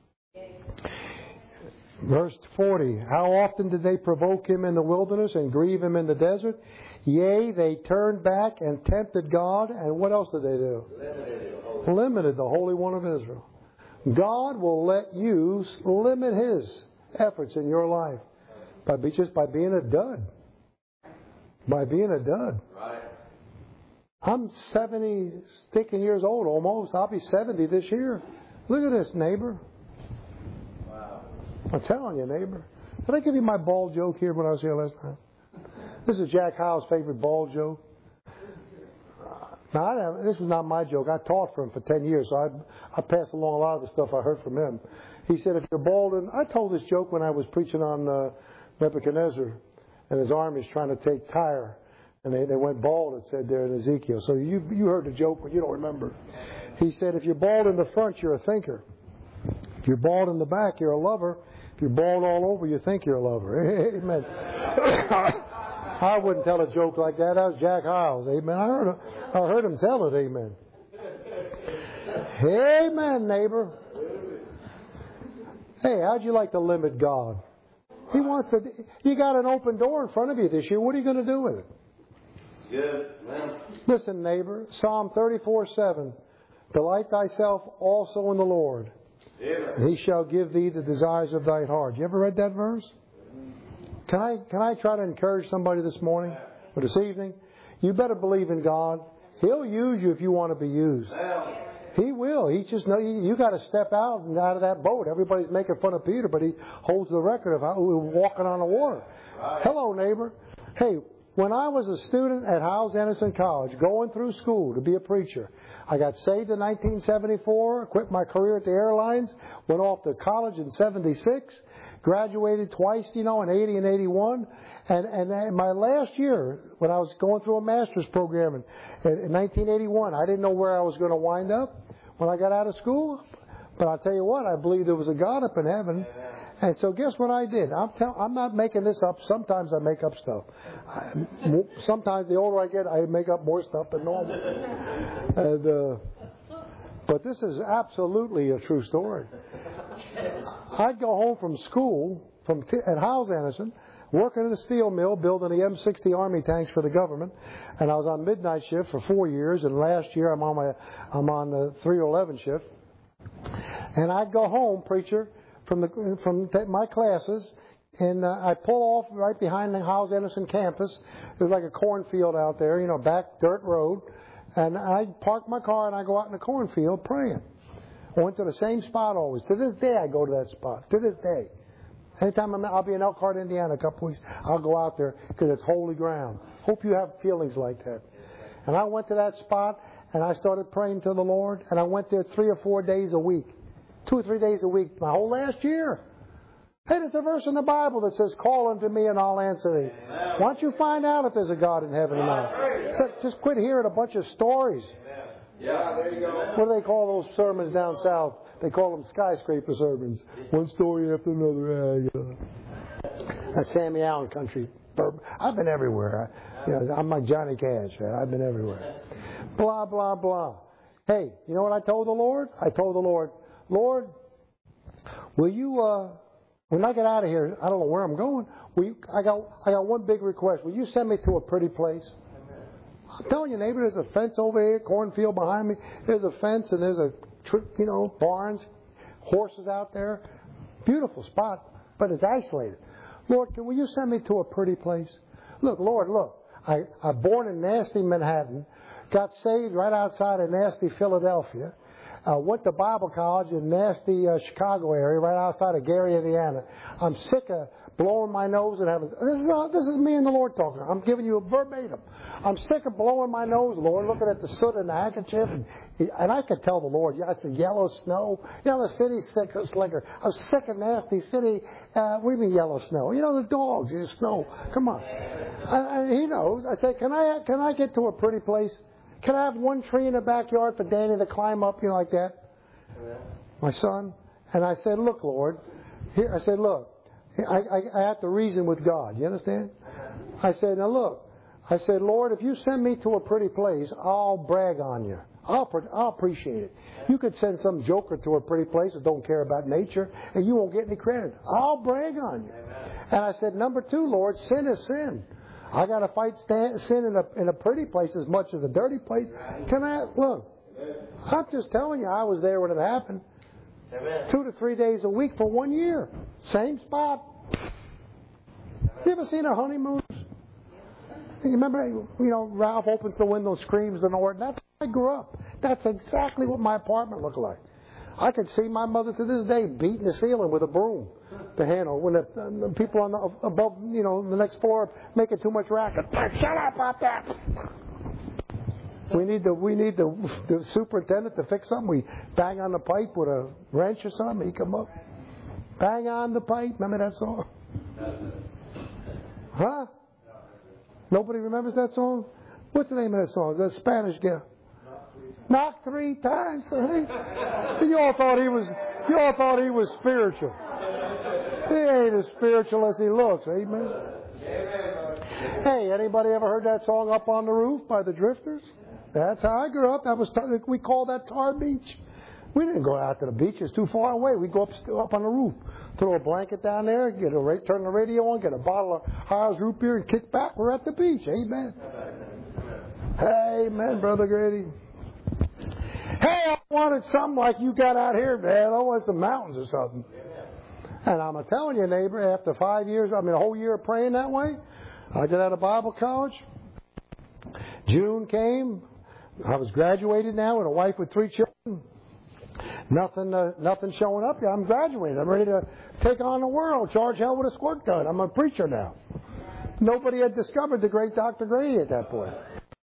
Verse forty, how often did they provoke him in the wilderness and grieve him in the desert? Yea, they turned back and tempted God. And what else did they do? Limited the, Limited the Holy One of Israel. God will let you limit His efforts in your life by be, just by being a dud. By being a dud. Right. I'm seventy sticking years old almost. I'll be seventy this year. Look at this, neighbor. I'm telling you, neighbor. Did I give you my bald joke here when I was here last time? This is Jack Howe's favorite bald joke. Now, I this is not my joke. I taught for him for ten years, so I, I pass along a lot of the stuff I heard from him. He said, if you're bald, and I told this joke when I was preaching on uh, Nebuchadnezzar and his armies trying to take Tyre, and they, they went bald, it said there in Ezekiel. So you, you heard the joke, but you don't remember. He said, if you're bald in the front, you're a thinker. If you're bald in the back, you're a lover. If you're bald all over, you think you're a lover. Amen. I wouldn't tell a joke like that. That was Jack Hiles. Amen. I heard, I heard him tell it. Amen. Amen, neighbor. Hey, how'd you like to limit God? He wants to. You got an open door in front of you this year. What are you going to do with it?
Good. Man.
Listen, neighbor. Psalm thirty-four seven. Delight thyself also in the Lord, and He shall give thee the desires of thy heart. You ever read that verse? Can I can I try to encourage somebody this morning or this evening? You better believe in God. He'll use you if you want to be used. He will. He just know you, you got to step out and out of that boat. Everybody's making fun of Peter, but he holds the record of how, walking on the water. Hello, neighbor. Hey, when I was a student at Hyles Anderson College, going through school to be a preacher, I got saved in nineteen seventy-four, quit my career at the airlines, went off to college in seventy-six, graduated twice, you know, in eighty and eighty-one. And, and in my last year, when I was going through a master's program in, in nineteen eighty-one, I didn't know where I was going to wind up when I got out of school. But I'll tell you what, I believe there was a God up in heaven. And so guess what I did? I'm, tell, I'm not making this up. Sometimes I make up stuff. I, sometimes the older I get, I make up more stuff than normal. And, uh, but this is absolutely a true story. I'd go home from school from t- at Hyles Anderson, working in a steel mill, building the M sixty Army tanks for the government, and I was on midnight shift for four years. And last year, I'm on my I'm on the three eleven shift. And I'd go home, preacher, from the from my classes, and uh, I pull off right behind the Hyles Anderson campus. There's like a cornfield out there, you know, back dirt road, and I park my car and I go out in the cornfield praying. I went to the same spot always. To this day, I go to that spot. To this day. Anytime I'm, I'll be in Elkhart, Indiana, a couple weeks, I'll go out there because it's holy ground. Hope you have feelings like that. And I went to that spot and I started praying to the Lord, and I went there three or four days a week, two or three days a week, my whole last year. Hey, there's a verse in the Bible that says, "Call unto me and I'll answer thee." Why don't you find out if there's a God in heaven or not? So just quit hearing a bunch of stories.
Yeah, there you go.
What do they call those sermons down south? They call them skyscraper sermons. One story after another. Uh, you know. That's Sammy Allen country. I've been everywhere. I, you know, I'm like Johnny Cash. Man. I've been everywhere. Blah, blah, blah. Hey, you know what I told the Lord? I told the Lord, Lord, will you, uh, when I get out of here, I don't know where I'm going. Will you, I got, I got one big request. Will you send me to a pretty place? I'm telling you, neighbor, there's a fence over here, cornfield behind me. There's a fence and there's a, you know, barns, horses out there. Beautiful spot, but it's isolated. Lord, can will you send me to a pretty place? Look, Lord, look. I, I born in nasty Manhattan, got saved right outside of nasty Philadelphia, uh, went to Bible college in nasty uh, Chicago area, right outside of Gary, Indiana. I'm sick of blowing my nose and having. This is uh, this is me and the Lord talking. I'm giving you a verbatim. I'm sick of blowing my nose, Lord, looking at the soot and the handkerchief, and, and I could tell the Lord, yeah, I said, yellow snow. You know, the city's sick of slicker. I'm sick of nasty city. Uh, what do you mean yellow snow? You know, the dogs, the snow. Come on. And, and he knows. I said, can I can I get to a pretty place? Can I have one tree in the backyard for Danny to climb up, you know, like that? Yeah. My son. And I said, look, Lord. Here, I said, look. I, I, I have to reason with God. You understand? I said, now look. I said, Lord, if you send me to a pretty place, I'll brag on you. I'll, I'll appreciate it. You could send some joker to a pretty place that don't care about nature, and you won't get any credit. I'll brag on you. And I said, number two, Lord, sin is sin. I got to fight stand, sin in a, in a pretty place as much as a dirty place. Can I, look, I'm just telling you, I was there when it happened. Two to three days a week for one year. Same spot. You ever seen a honeymoon? You remember, you know, Ralph opens the window, screams the Lord. That's how I grew up. That's exactly what my apartment looked like. I could see my mother to this day beating the ceiling with a broom to handle when the, the people on the above, you know, the next floor making too much racket. Shut up about that. We need the we need the, the superintendent to fix something. We bang on the pipe with a wrench or something. He come up, bang on the pipe. Remember that song? Huh? Nobody remembers that song? What's the name of that song? The Spanish guy. Knock three times. You all thought he was. You all thought he was spiritual. He ain't as spiritual as he looks. Amen. Hey, anybody ever heard that song "Up on the Roof" by the Drifters? That's how I grew up. That was we called that Tar Beach. We didn't go out to the beach; it's too far away. We go up up on the roof, throw a blanket down there, get a turn the radio on, get a bottle of Hyles root beer, and kick back. We're at the beach. Amen. Amen, Brother Grady. Hey, I wanted something like you got out here, man. I want some mountains or something. And I'm telling you, neighbor, after five years, I mean, a whole year of praying that way, I got out of Bible college. June came. I was graduated now with a wife with three children. Nothing, uh, nothing showing up yet. I'm graduated. I'm ready to take on the world. Charge hell with a squirt gun. I'm a preacher now. Nobody had discovered the great Doctor Grady at that point.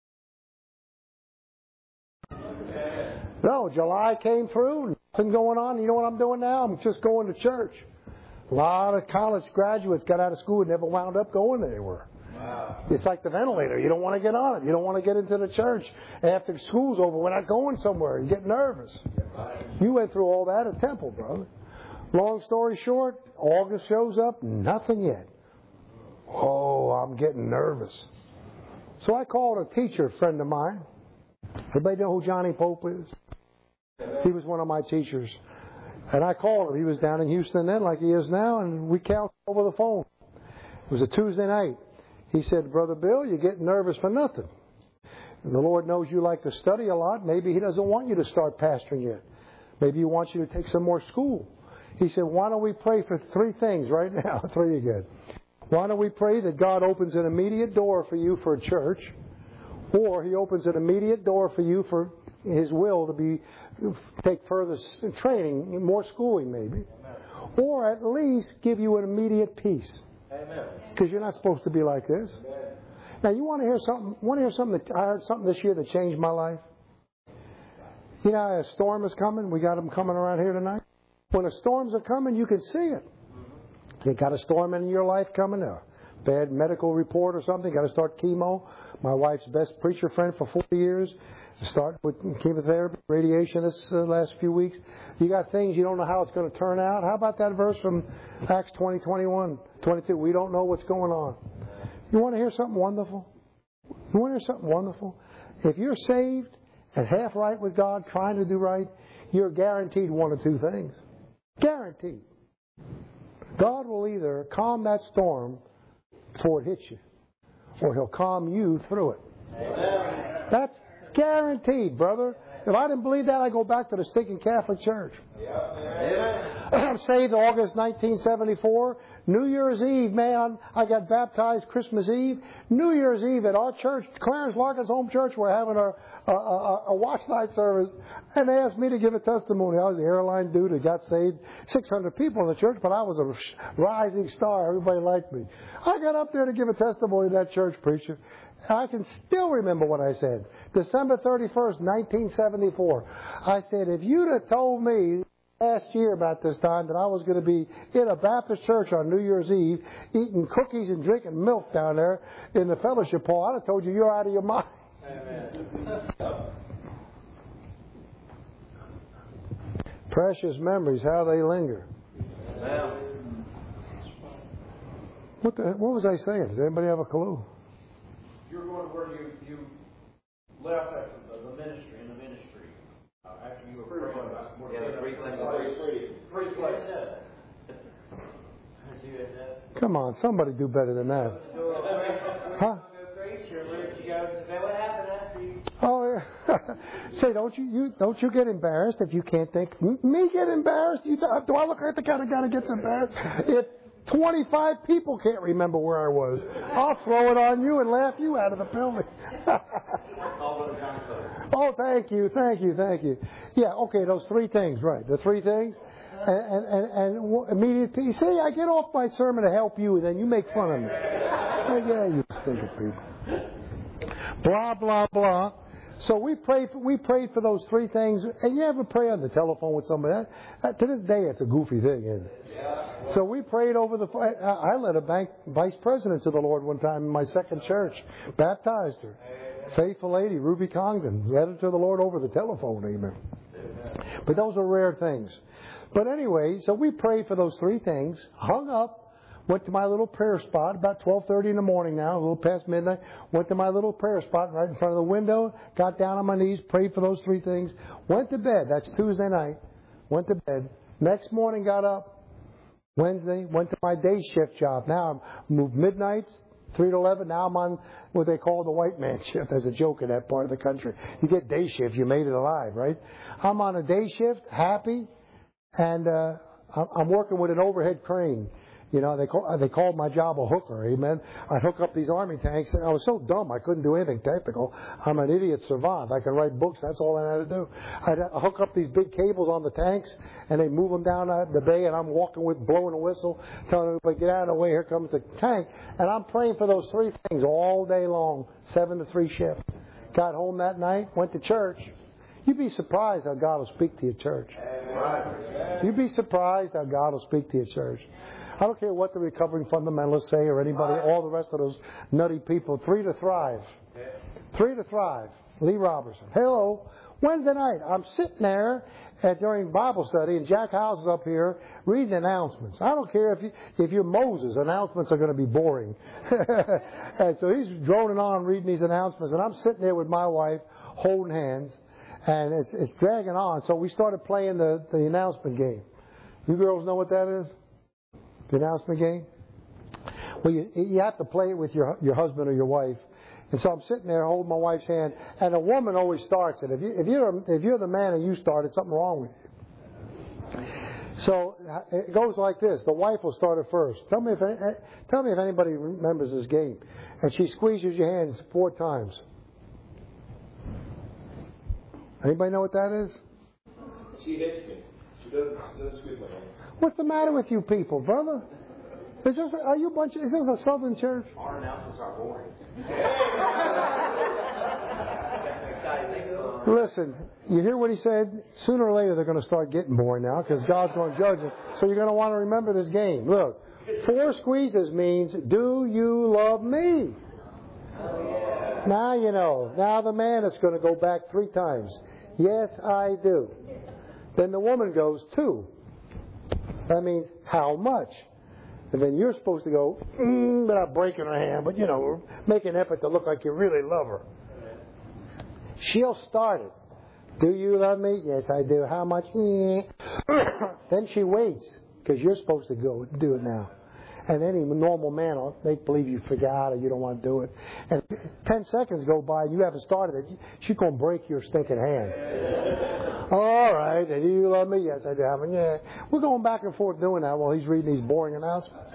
No, July came through, nothing going on. You know what I'm doing now? I'm just going to church. A lot of college graduates got out of school and never wound up going anywhere. Wow. It's like the ventilator. You don't want to get on it. You don't want to get into the church after school's over. We're not going somewhere. You get nervous. You went through all that at Temple, brother. Long story short, August shows up, nothing yet. Oh, I'm getting nervous. So I called a teacher friend of mine. Everybody know who Johnny Pope is? He was one of my teachers. And I called him. He was down in Houston then like he is now, and we counseled over the phone. It was a Tuesday night. He said, Brother Bill, you're getting nervous for nothing. And the Lord knows you like to study a lot. Maybe He doesn't want you to start pastoring yet. Maybe He wants you to take some more school. He said, why don't we pray for three things right now? Three again. Why don't we pray that God opens an immediate door for you for a church, or He opens an immediate door for you for His will to be take further training, more schooling maybe, or at least give you an immediate peace. Because you're not supposed to be like this. Now, you want to hear something? Want to hear something that I heard something this year that changed my life? You know, a storm is coming. We got them coming around here tonight. When the storms are coming, you can see it. You got a storm in your life coming, a bad medical report or something. Got to start chemo. My wife's best preacher friend for forty years. Start with chemotherapy, radiation this uh, last few weeks. You got things you don't know how it's going to turn out. How about that verse from Acts twenty, twenty-one, twenty-two? We don't know what's going on. You want to hear something wonderful? You want to hear something wonderful? If you're saved and half right with God, trying to do right, you're guaranteed one of two things. Guaranteed. God will either calm that storm before it hits you, or He'll calm you through it. Amen. That's guaranteed, brother. If I didn't believe that, I'd go back to the stinking Catholic Church. Yeah. I'm saved August nineteen seventy-four. New Year's Eve, man, I got baptized Christmas Eve. New Year's Eve at our church, Clarence Larkin's home church, we're having a, a, a, a watch night service. And they asked me to give a testimony. I was the airline dude that got saved. six hundred people in the church, but I was a rising star. Everybody liked me. I got up there to give a testimony to that church preacher. I can still remember what I said. December thirty-first, nineteen seventy-four. I said, if you'd have told me last year about this time that I was going to be in a Baptist church on New Year's Eve eating cookies and drinking milk down there in the fellowship hall, I'd have told you you're out of your mind. Amen. Precious memories, how they linger. Amen. What, the, what was I saying? Does anybody have a clue?
You're going to where you, you left after the, the ministry, in the ministry, uh, after you were praying about more. Yeah, three things. Three places.
Come on, somebody do better than that. Huh? Oh, yeah. Say, don't you, you don't you get embarrassed if you can't think? Me get embarrassed? You th- do I look like the kind of guy that gets embarrassed? If twenty-five people can't remember where I was, I'll throw it on you and laugh you out of the building. Oh, thank you, thank you, thank you. Yeah, okay, those three things, right? The three things, and and and, and immediate peace. See, I get off my sermon to help you, and then you make fun of me. Yeah, you stupid people. Blah blah blah. So we prayed for, we prayed for those three things. And you ever pray on the telephone with somebody? That, that, to this day, it's a goofy thing, isn't it? Yeah. So we prayed over the... I, I led a bank vice president to the Lord one time in my second church. Baptized her. Faithful lady, Ruby Congdon. Led her to the Lord over the telephone, amen. But those are rare things. But anyway, so we prayed for those three things. Hung up. Went to my little prayer spot about twelve thirty in the morning now, a little past midnight. Went to my little prayer spot right in front of the window. Got down on my knees, prayed for those three things. Went to bed. That's Tuesday night. Went to bed. Next morning got up. Wednesday, went to my day shift job. Now I'm moved midnights, three to eleven. Now I'm on what they call the white man shift. There's a joke in that part of the country. You get day shift, you made it alive, right? I'm on a day shift, happy, and uh, I'm working with an overhead crane. You know, they call, they called my job a hooker, amen. I'd hook up these army tanks, and I was so dumb I couldn't do anything technical. I'm an idiot savant. I can write books. That's all I had to do. I'd hook up these big cables on the tanks, and they move them down the bay, and I'm walking with blowing a whistle, telling everybody, get out of the way, here comes the tank. And I'm praying for those three things all day long, seven to three shift. Got home that night, went to church. You'd be surprised how God will speak to your church. You'd be surprised how God will speak to your church. I don't care what the recovering fundamentalists say or anybody, all the rest of those nutty people. Three to thrive. Three to thrive. Lee Robertson. Hello. Wednesday night, I'm sitting there at, during Bible study, and Jack Howes is up here reading announcements. I don't care if, you, if you're Moses, announcements are going to be boring. And so he's droning on reading these announcements, and I'm sitting there with my wife holding hands, and it's, it's dragging on. So we started playing the, the announcement game. You girls know what that is? The announcement game? Well, you, you have to play it with your your husband or your wife. And so I'm sitting there holding my wife's hand, and a woman always starts it. If, you, if, you're, if you're the man and you start it, something wrong with you. So it goes like this. The wife will start it first. Tell me if tell me if anybody remembers this game. And she squeezes your hands four times. Anybody know what that is?
She hits me. She doesn't, doesn't squeeze my hand.
What's the matter with you people, brother? Is this, are you a bunch of, is this a Southern church?
Our announcements are boring.
Listen, you hear what he said? Sooner or later they're going to start getting boring now because God's going to judge them. So you're going to want to remember this game. Look, four squeezes means, do you love me? Now you know. Now the man is going to go back three times. Yes, I do. Then the woman goes, two. That means, how much? And then you're supposed to go, mm, without breaking her hand, but, you know, make an effort to look like you really love her. She'll start it. Do you love me? Yes, I do. How much? Then she waits, because you're supposed to go do it now. And any normal man will make believe you forgot or you don't want to do it. And ten seconds go by and you haven't started it. She's going to break your stinking hand. All right. And do you love me? Yes, I do. I mean, yeah. We're going back and forth doing that while he's reading these boring announcements.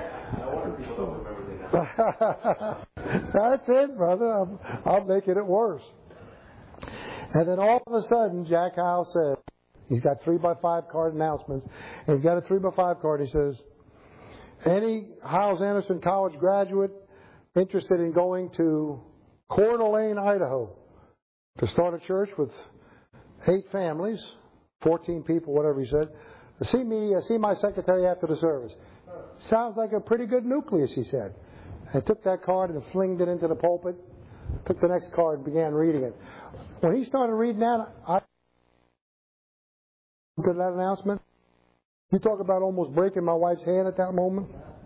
That's it, brother. I'm, I'm making it worse. And then all of a sudden, Jack Howell says, he's got three by five card announcements. And he's got a three by five card. He says, any Hyles-Anderson College graduate interested in going to Coeur d'Alene, Idaho, to start a church with eight families, fourteen people, whatever he said, see me, see my secretary after the service. Sounds like a pretty good nucleus, he said. I took that card and flinged it into the pulpit, took the next card and began reading it. When he started reading that, I did that announcement. You talk about almost breaking my wife's hand at that moment.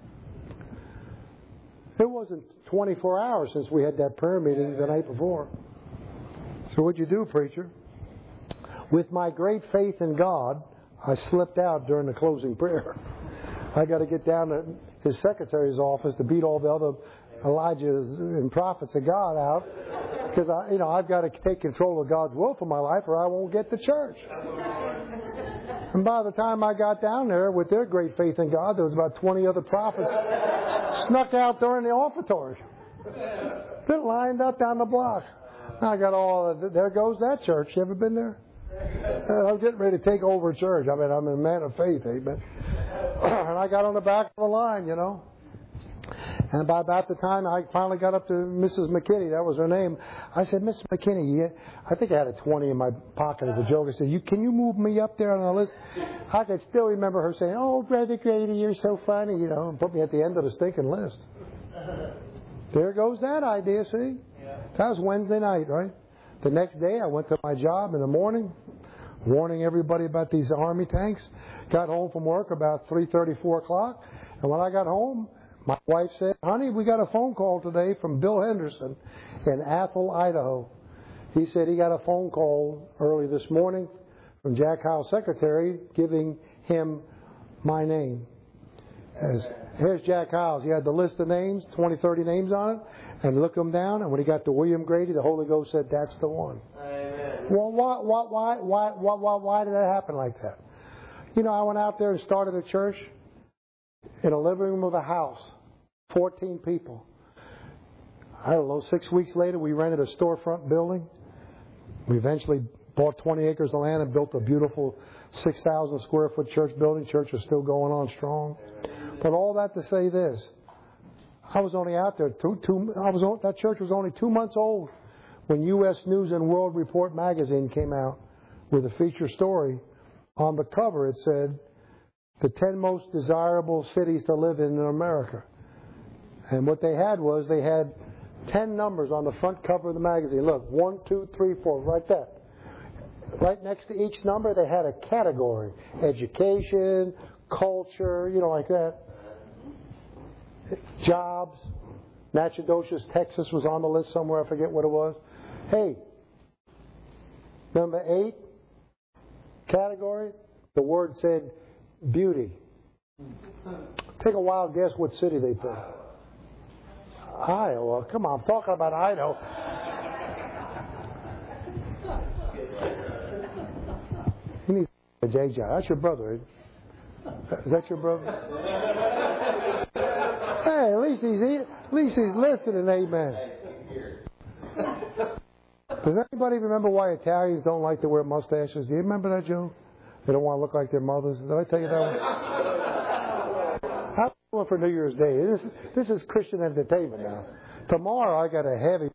It wasn't twenty-four hours since we had that prayer meeting the night before. So what'd you do, preacher? With my great faith in God, I slipped out during the closing prayer. I got to get down to his secretary's office to beat all the other Elijahs and prophets of God out, because I, you know, I've got to take control of God's will for my life, or I won't get to church. And by the time I got down there with their great faith in God, there was about twenty other prophets snuck out during the offertory. They're lined up down the block. I got all, there goes that church. You ever been there? I'm getting ready to take over church. I mean, I'm a man of faith, amen. And I got on the back of the line, you know. And by about the time I finally got up to Missus McKinney, that was her name, I said, Missus McKinney, you, I think I had a twenty in my pocket as a joke. I said, you, can you move me up there on the list? I could still remember her saying, oh, Brother Grady, you're so funny, you know, and put me at the end of the stinking list. There goes that idea, see? That was Wednesday night, right? The next day, I went to my job in the morning, warning everybody about these Army tanks. Got home from work about three thirty, four o'clock. And when I got home, my wife said, honey, we got a phone call today from Bill Henderson in Athol, Idaho. He said he got a phone call early this morning from Jack Howell's secretary giving him my name. As, here's Jack Howells. He had the list of names, twenty, thirty names on it, and looked them down. And when he got to William Grady, the Holy Ghost said, that's the one. Amen. Well, why, why, why, why, why, why, why did that happen like that? You know, I went out there and started a church. in a living room of a house, fourteen people. I don't know, six weeks later we rented a storefront building. We eventually bought twenty acres of land and built a beautiful six thousand square foot church building. Church is still going on strong. But all that to say this, I was only out there, two, two, I was, that church was only two months old when U S News and World Report magazine came out with a feature story. On the cover it said, the ten most desirable cities to live in in America. And what they had was, they had ten numbers on the front cover of the magazine. Look, one, two, three, four, right there. Right next to each number, they had a category. Education, culture, you know, like that. Jobs. Natchitoches, Texas was on the list somewhere. I forget what it was. Hey, number eight category, the word said beauty. Take a wild guess what city they picked. Iowa. Come on, I'm talking about Idaho. He needs a J J. That's your brother. Is that your brother? Hey, at least he's at least he's listening. Amen. Does anybody remember why Italians don't like to wear mustaches? Do you remember that joke? They don't want to look like their mothers. Did I tell you that one? How's it going for New Year's Day? This, this is Christian entertainment now. Tomorrow I got a heavy.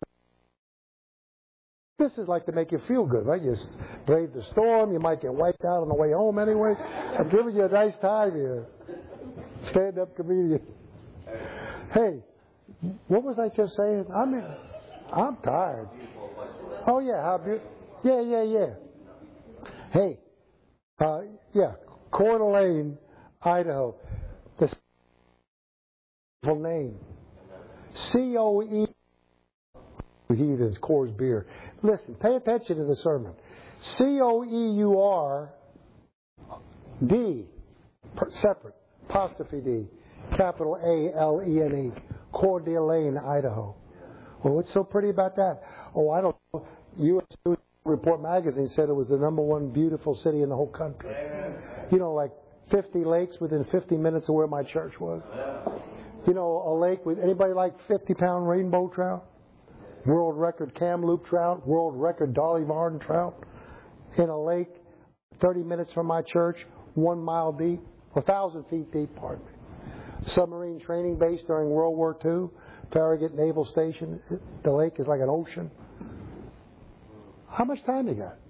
This is like to make you feel good, right? You brave the storm. You might get wiped out on the way home anyway. I'm giving you a nice time here. Stand-up comedian. Hey, what was I just saying? I mean, I'm tired. Oh yeah, how beautiful. Yeah, yeah, yeah. Hey, uh, yeah, Coeur d'Alene, Idaho. The full name. C O E. Heathens, Coors Beer. Listen, pay attention to the sermon. C O E U R D, separate, apostrophe D, capital A L E N E, Coeur d'Alene, Idaho. Well, what's so pretty about that? Oh, I don't know. U S News Report magazine said it was the number one beautiful city in the whole country. You know, like fifty lakes within fifty minutes of where my church was. You know, a lake with, anybody like fifty pound rainbow trout? World record Kamloops trout, world record Dolly Varden trout in a lake thirty minutes from my church, one mile deep, a thousand feet deep, pardon me. Submarine training base during World War Two, Farragut Naval Station. The lake is like an ocean. How much time you got?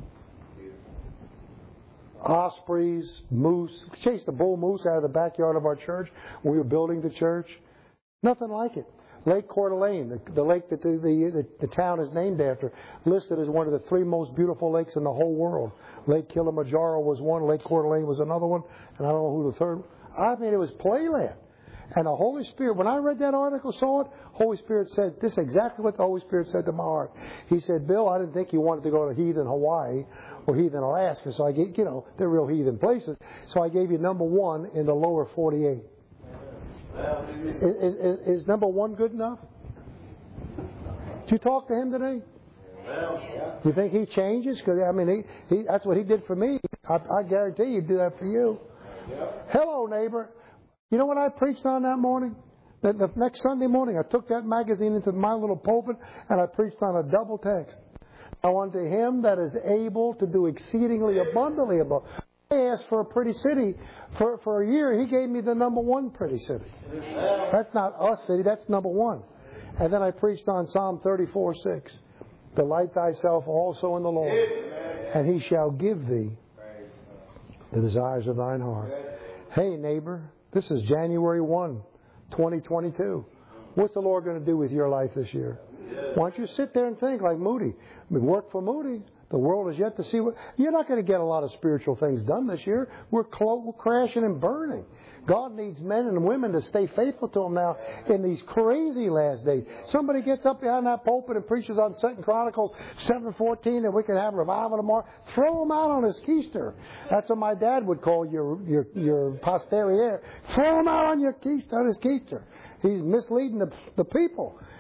Ospreys, moose. We chased a bull moose out of the backyard of our church when we were building the church. Nothing like it. Lake Coeur d'Alene, the, the lake that the, the, the, the town is named after, listed as one of the three most beautiful lakes in the whole world. Lake Kilimanjaro was one, Lake Coeur d'Alene was another one, and I don't know who the third. I mean, it was playland. And the Holy Spirit, when I read that article, saw it, Holy Spirit said, this is exactly what the Holy Spirit said to my heart. He said, Bill, I didn't think you wanted to go to heathen Hawaii or heathen Alaska, so I gave, you know, they're real heathen places, so I gave you number one in the lower forty-eight. Is, is, is number one good enough? Did you talk to him today? Do you think he changes? Because I mean, he, he, that's what he did for me. I, I guarantee he'd do that for you. Hello, neighbor. You know what I preached on that morning? The, the next Sunday morning, I took that magazine into my little pulpit and I preached on a double text. Now unto him that is able to do exceedingly abundantly above. I asked for a pretty city. For, for a year, he gave me the number one pretty city. That's not a city, that's number one. And then I preached on Psalm thirty-four six. Delight thyself also in the Lord, and he shall give thee the desires of thine heart. Hey, neighbor, this is January first, twenty twenty-two. What's the Lord going to do with your life this year? Why don't you sit there and think like Moody? I mean, work for Moody. The world is yet to see what... You're not going to get a lot of spiritual things done this year. We're, clo- we're crashing and burning. God needs men and women to stay faithful to Him now in these crazy last days. Somebody gets up behind that pulpit and preaches on Second Chronicles seven fourteen and we can have revival tomorrow. Throw him out on his keister. That's what my dad would call your your your posterior. Throw him out on your keister, on his keister. He's misleading the, the people.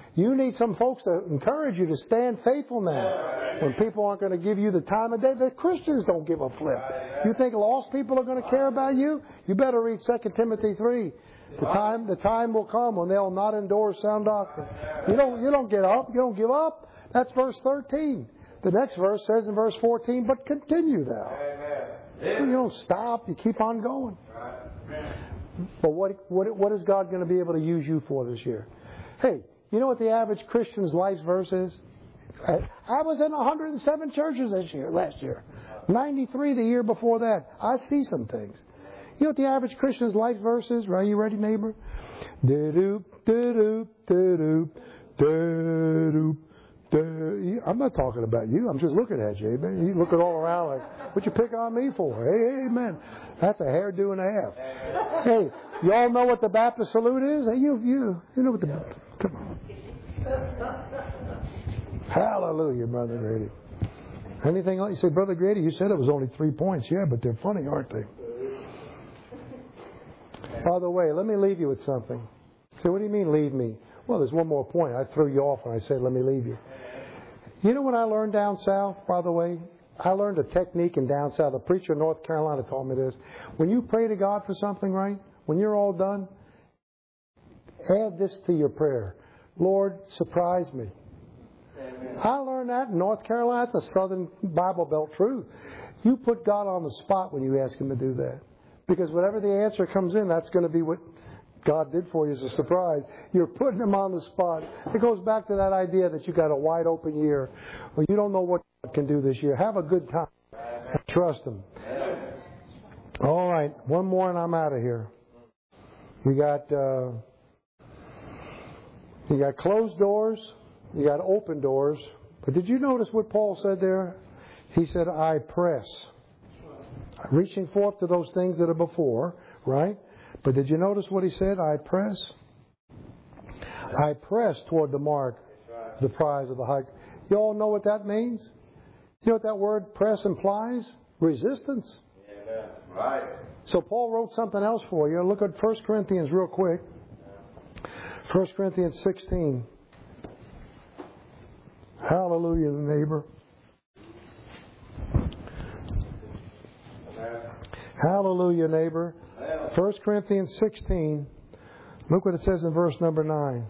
You need some folks to encourage you to stand faithful now. When people aren't going to give you the time of day, the Christians don't give a flip. You think lost people are going to care about you? You better read Second Timothy three. The time, the time will come when they'll not endure sound doctrine. You don't, you don't get up. You don't give up. That's verse thirteen. The next verse says in verse fourteen, but continue thou. You don't stop. You keep on going. But what, what, what is God going to be able to use you for this year? Hey, you know what the average Christian's life's verse is? I, I was in one hundred seven churches this year, last year. ninety-three the year before that. I see some things. You know what the average Christian's life verse is? Are you ready, neighbor? Da-doop, da-doop, da-doop, da-doop, da-doop. I'm not talking about you. I'm just looking at you, amen. You looking all around like, what you pick on me for? Hey, amen. That's a hairdo and a half. Hey, y'all know what the Baptist salute is? Hey, you, you, you know what the, come on. Hallelujah, Brother Grady. Anything else? You say, Brother Grady, you said it was only three points. Yeah, but they're funny, aren't they? By the way, let me leave you with something. So what do you mean leave me? Well, there's one more point. I threw you off when I said let me leave you. You know what I learned down south, by the way? I learned a technique in down south. A preacher in North Carolina told me this. When you pray to God for something, right? When you're all done, add this to your prayer. Lord, surprise me. Amen. I learned that in North Carolina, the Southern Bible Belt truth. You put God on the spot when you ask Him to do that. Because whatever the answer comes in, that's going to be what God did for you as a surprise. You're putting Him on the spot. It goes back to that idea that you got a wide open year. Well, you don't know what God can do this year. Have a good time. And trust Him. All right. One more and I'm out of here. You got, uh, you got closed doors. You got open doors. But did you notice what Paul said there? He said, I press. Reaching forth to those things that are before, right? But did you notice what he said? I press. I press toward the mark, the prize of the high. You all know what that means? You know what that word press implies? Resistance.
Amen. Right.
So Paul wrote something else for you. Look at First Corinthians real quick. First Corinthians sixteen. Hallelujah, neighbor. Hallelujah, neighbor. First Corinthians sixteen. Look what it says in verse number nine.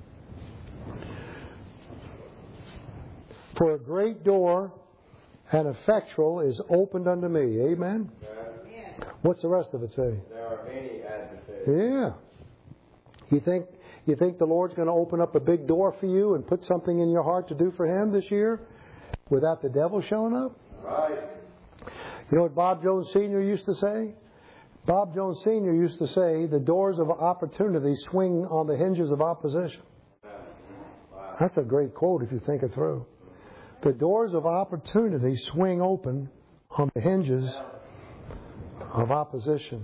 For a great door and effectual is opened unto me. Amen? Amen. What's the rest of it say?
There are many adversaries.
Yeah. You think you think the Lord's going to open up a big door for you and put something in your heart to do for Him this year without the devil showing up?
Right.
You know what Bob Jones Senior used to say? Bob Jones Senior used to say, the doors of opportunity swing on the hinges of opposition. Wow. That's a great quote if you think it through. The doors of opportunity swing open on the hinges of opposition.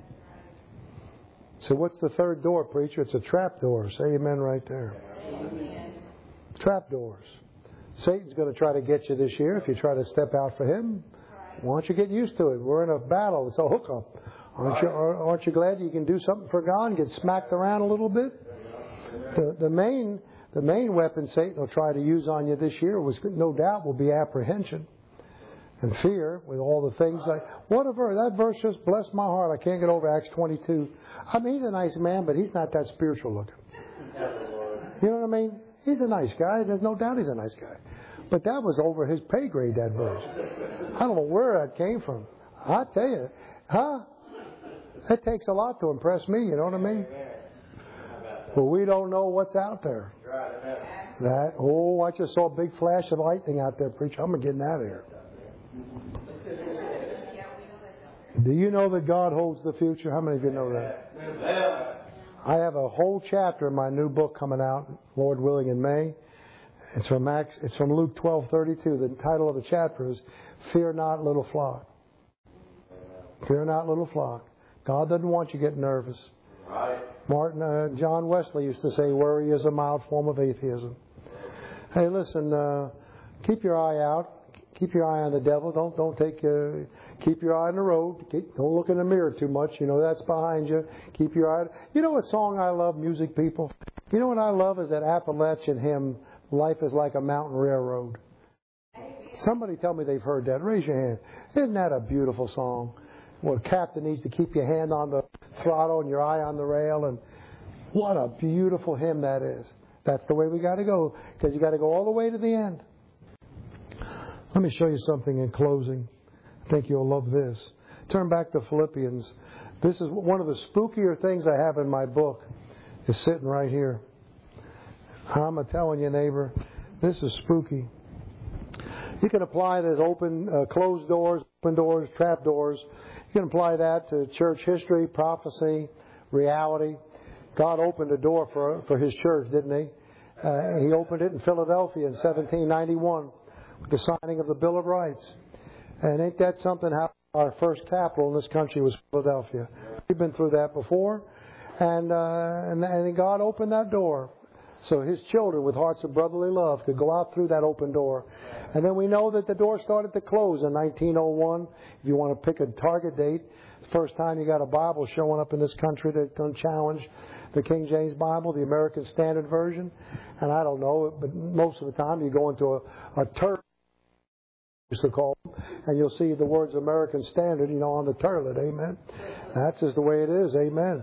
So what's the third door, preacher? It's a trap door. Say amen right there. Amen. Trap doors. Satan's going to try to get you this year if you try to step out for him. Why don't you get used to it? We're in a battle. It's a hookup. Aren't you, aren't you glad you can do something for God and get smacked around a little bit? The, the main the main weapon Satan will try to use on you this year was no doubt will be apprehension and fear with all the things like what a verse. That verse just blessed my heart. I can't get over Acts twenty-two. I mean, he's a nice man, but he's not that spiritual looking. You know what I mean? He's a nice guy. There's no doubt he's a nice guy. But that was over his pay grade, that verse. I don't know where that came from. I tell you, huh? It takes a lot to impress me, you know what I mean? But we don't know what's out there. That, oh, I just saw a big flash of lightning out there, preacher. I'm getting out of here. Do you know that God holds the future? How many of you know that? I have a whole chapter in my new book coming out, Lord willing, in May. It's from Acts, it's from Luke twelve thirty-two. The title of the chapter is Fear Not, Little Flock. Fear not, little flock. God doesn't want you getting nervous. Right. Martin, uh, John Wesley used to say, worry is a mild form of atheism. Hey, listen, uh, keep your eye out. Keep your eye on the devil. Don't don't take. Uh, keep your eye on the road. Keep, don't look in the mirror too much. You know that's behind you. Keep your eye. You know what song I love, music people? You know what I love is that Appalachian hymn, Life is Like a Mountain Railroad. Somebody tell me they've heard that. Raise your hand. Isn't that a beautiful song? Well, captain needs to keep your hand on the throttle and your eye on the rail. And what a beautiful hymn that is. That's the way we got to go, because you got to go all the way to the end. Let me show you something in closing. I think you'll love this. Turn back to Philippians. This is one of the spookier things I have in my book. Is sitting right here. I'm a telling you, neighbor, this is spooky. You can apply this open, uh, closed doors, open doors, trap doors. You can apply that to church history, prophecy, reality. God opened a door for for His church, didn't He? Uh, he opened it in Philadelphia in seventeen ninety-one with the signing of the Bill of Rights. And ain't that something? How our first capital in this country was Philadelphia. We've been through that before, and uh, and, and God opened that door. So His children with hearts of brotherly love could go out through that open door. And then we know that the door started to close in nineteen oh one. If you want to pick a target date, the first time you got a Bible showing up in this country that's going to challenge the King James Bible, the American Standard Version. And I don't know, but most of the time you go into a, a turret, used to call them, and you'll see the words American Standard, you know, on the turlet. Amen. That's just the way it is. Amen.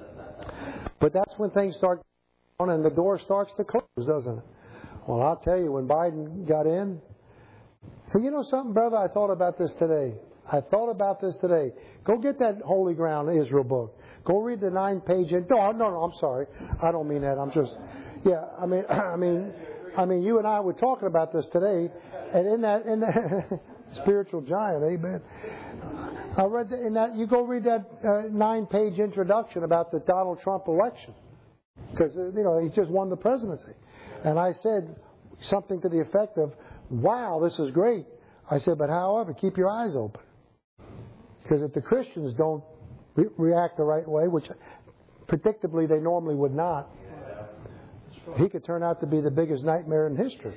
But that's when things start and the door starts to close, doesn't it? Well, I'll tell you, when Biden got in, hey, you know something, brother? I thought about this today. I thought about this today. Go get that Holy Ground Israel book. Go read the nine-page. No, no, no. I'm sorry. I don't mean that. I'm just, yeah. I mean, I mean, I mean. You and I were talking about this today, and in that, in that spiritual giant, amen. I read the, in that. You go read that uh, nine-page introduction about the Donald Trump election. Because, you know, he just won the presidency. And I said something to the effect of, wow, this is great. I said, but however, keep your eyes open. Because if the Christians don't re- react the right way, which predictably they normally would not, he could turn out to be the biggest nightmare in history.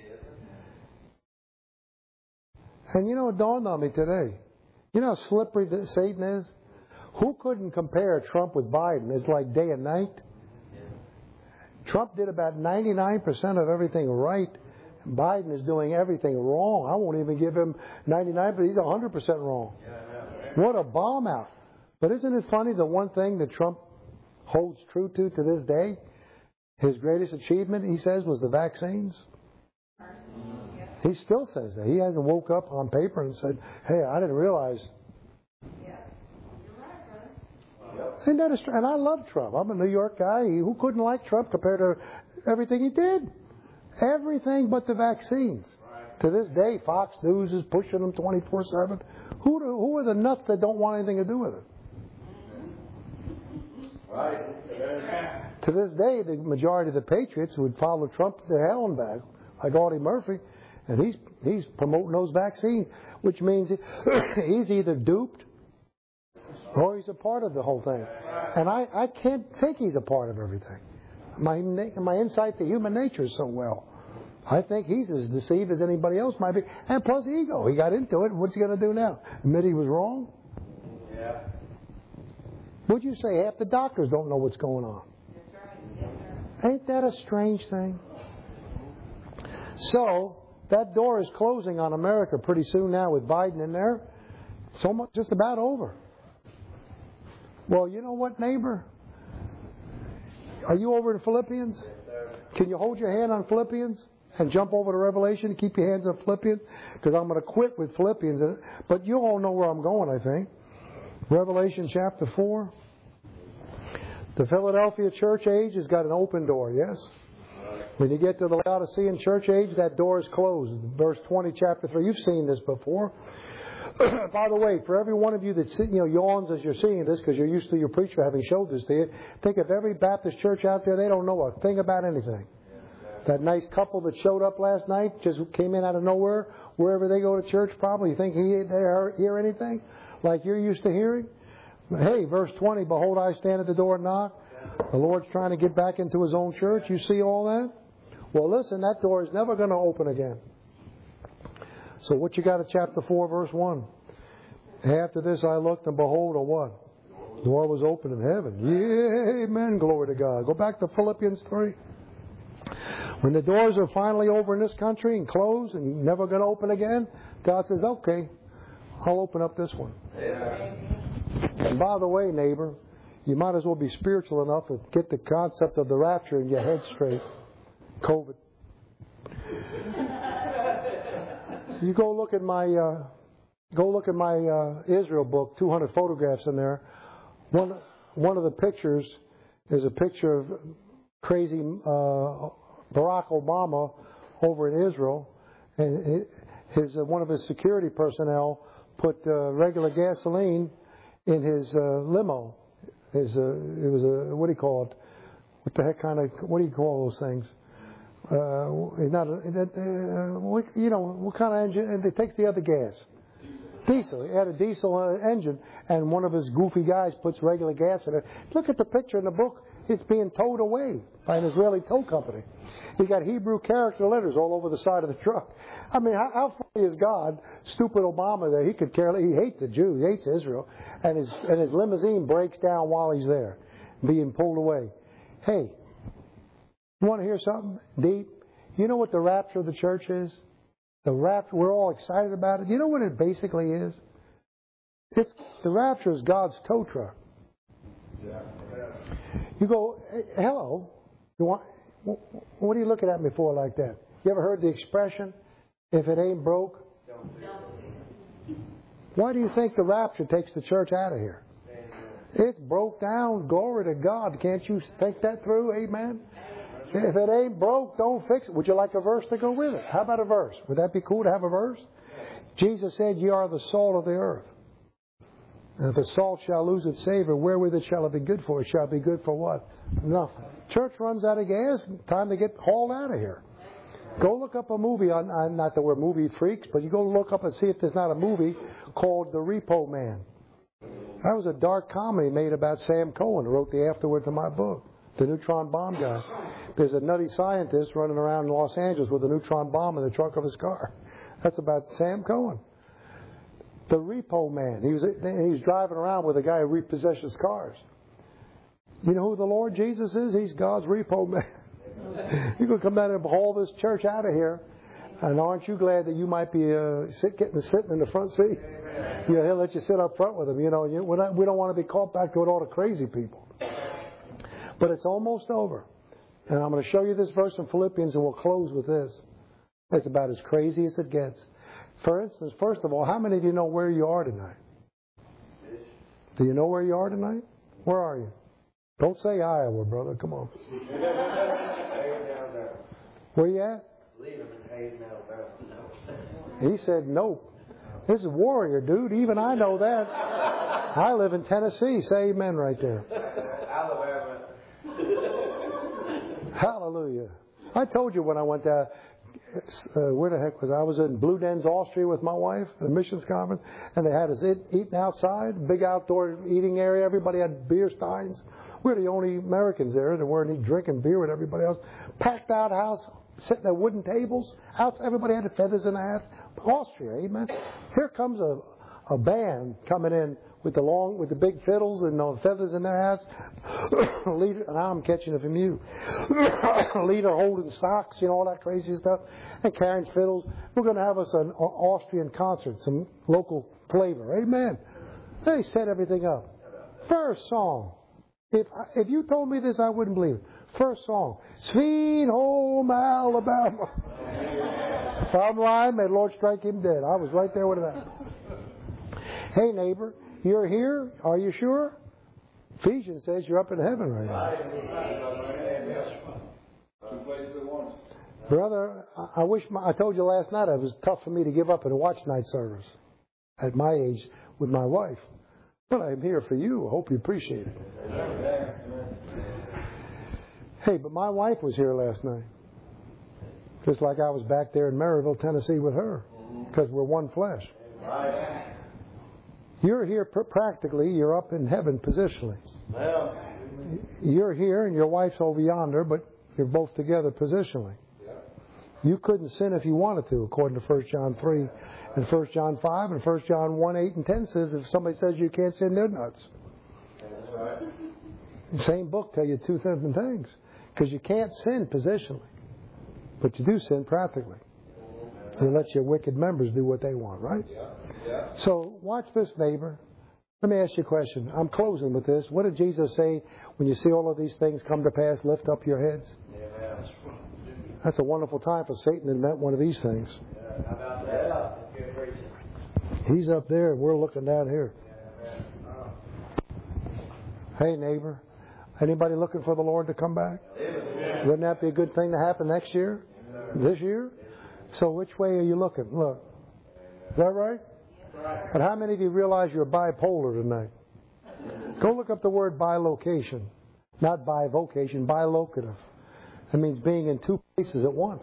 And you know, it dawned on me today. You know how slippery Satan is? Who couldn't compare Trump with Biden? It's like day and night. Trump did about ninety-nine percent of everything right. Biden is doing everything wrong. I won't even give him ninety-nine, but he's one hundred percent wrong. What a bomb out. But isn't it funny, the one thing that Trump holds true to to this day, his greatest achievement, he says, was the vaccines? He still says that. He hasn't woke up on paper and said, hey, I didn't realize. Isn't that a, and I love Trump. I'm a New York guy. Who couldn't like Trump compared to everything he did? Everything but the vaccines. Right. To this day, Fox News is pushing them twenty-four seven. Who do, who are the nuts that don't want anything to do with it? Right. To this day, the majority of the patriots would follow Trump to hell and back, like Audie Murphy, and he's he's promoting those vaccines, which means he's either duped or he's a part of the whole thing. And I, I can't think he's a part of everything. My my insight to human nature is so well. I think he's as deceived as anybody else might be. And plus ego. He got into it. What's he going to do now? Admit he was wrong? Yeah. Would you say half the doctors don't know what's going on? That's right. Yes, sir. Ain't that a strange thing? So, that door is closing on America pretty soon now with Biden in there. It's almost just about over. Well, you know what, neighbor? Are you over in Philippians? Can you hold your hand on Philippians and jump over to Revelation and keep your hands on Philippians? Because I'm going to quit with Philippians. But you all know where I'm going, I think. Revelation chapter four. The Philadelphia church age has got an open door, yes? When you get to the Laodicean church age, that door is closed. Verse twenty, chapter three. You've seen this before. By the way, for every one of you that you know yawns as you're seeing this because you're used to your preacher having showed this to you, think of every Baptist church out there, they don't know a thing about anything. That nice couple that showed up last night just came in out of nowhere, wherever they go to church probably, you think he they hear anything like you're used to hearing? Hey, verse twenty, behold, I stand at the door and knock. The Lord's trying to get back into His own church. You see all that? Well, listen, that door is never going to open again. So what you got at chapter four, verse one? After this I looked, and behold, a what? The door was open in heaven. Yeah, amen, glory to God. Go back to Philippians three. When the doors are finally over in this country and closed and never going to open again, God says, okay, I'll open up this one. And by the way, neighbor, you might as well be spiritual enough to get the concept of the rapture in your head straight. COVID. You go look at my uh, go look at my uh, Israel book, two hundred photographs in there. One one of the pictures is a picture of crazy uh, Barack Obama over in Israel, and his uh, one of his security personnel put uh, regular gasoline in his uh, limo. His uh, it was a what do you call it? What the heck kind of what do you call those things? Uh, not a, uh, what, you know what kind of engine? And it takes the other gas. Diesel. He had a diesel uh, engine, and one of his goofy guys puts regular gas in it. Look at the picture in the book. It's being towed away by an Israeli tow company. He got Hebrew character letters all over the side of the truck. I mean, how, how funny is God? Stupid Obama there. He could care. He hates the Jews. He hates Israel. And his and his limousine breaks down while he's there, being pulled away. Hey, you want to hear something deep? You know what the rapture of the church is? The rapture. We're all excited about it. You know what it basically is? It's the rapture is God's tow truck. Yeah. You go, hey, hello. You want? What are you looking at me for like that? You ever heard the expression, if it ain't broke? Why do you think the rapture takes the church out of here? It's broke down. Glory to God. Can't you think that through? Amen? If it ain't broke, don't fix it. Would you like a verse to go with it? How about a verse? Would that be cool to have a verse? Jesus said, ye are the salt of the earth. And if the salt shall lose its savor, wherewith it shall it be good for? It shall be good for what? Nothing. Church runs out of gas. Time to get hauled out of here. Go look up a movie on, on, not that we're movie freaks, but you go look up and see if there's not a movie called The Repo Man. That was a dark comedy made about Sam Cohen, who wrote the afterword to my book, the neutron bomb guy. There's a nutty scientist running around in Los Angeles with a neutron bomb in the trunk of his car. That's about Sam Cohen. The Repo Man. He was he was driving around with a guy who repossesses cars. You know who the Lord Jesus is? He's God's Repo Man. You can come down and haul this church out of here. And aren't you glad that you might be uh, sit, getting sitting in the front seat? You know, he'll let you sit up front with him. You know, you, we're not, we don't want to be caught back with all the crazy people. But it's almost over. And I'm going to show you this verse in Philippians, and we'll close with this. It's about as crazy as it gets. For instance, first of all, how many of you know where you are tonight? Do you know where you are tonight? Where are you? Don't say Iowa, brother. Come on. Where you at? He said nope. This is Warrior, dude. Even I know that. I live in Tennessee. Say amen right there.
Alabama.
Hallelujah. I told you when I went to, uh, where the heck was I? I was in Blue Dens, Austria with my wife at a missions conference, and they had us eat, eating outside, big outdoor eating area. Everybody had beer steins. We were the only Americans there that weren't drinking beer with everybody else. Packed out house, sitting at wooden tables. Out, everybody had the feathers in the hat. Austria, amen. Here comes a, a band coming in with the long, with the big fiddles and the feathers in their hats. Leader, and I'm catching it from you. Leader holding socks, you know, all that crazy stuff, and carrying fiddles. We're going to have us an Austrian concert, some local flavor, amen. They set everything up. First song. If if you told me this, I wouldn't believe it. First song, Sweet Home Alabama. If I'm lying, may the Lord strike him dead. I was right there with that. Hey, neighbor, you're here? Are you sure? Ephesians says you're up in heaven right now. Brother, I wish my, I told you last night it was tough for me to give up and watch night service at my age with my wife. But I'm here for you. I hope you appreciate it. Hey, but my wife was here last night. Just like I was back there in Maryville, Tennessee with her. Because we're one flesh. You're here pr- practically, you're up in heaven positionally. You're here and your wife's over yonder, but you're both together positionally. You couldn't sin if you wanted to, according to First John three and First John five, and First John one, eight, and ten says if somebody says you can't sin, they're nuts.
That's right.
The same book tell you two different things. Because you can't sin positionally. But you do sin practically. You let your wicked members do what they want, right? So watch this, neighbor. Let me ask you a question. I'm closing with this. What did Jesus say when you see all of these things come to pass? Lift up your heads. That's a wonderful time for Satan to invent one of these things. He's up there and we're looking down here. Hey, neighbor. Anybody looking for the Lord to come back? Wouldn't that be a good thing to happen next year? This year? So which way are you looking? Look. Is that right? But how many of you realize you're bipolar tonight? Go look up the word bilocation. Not bivocation, bilocative. That means being in two places at once.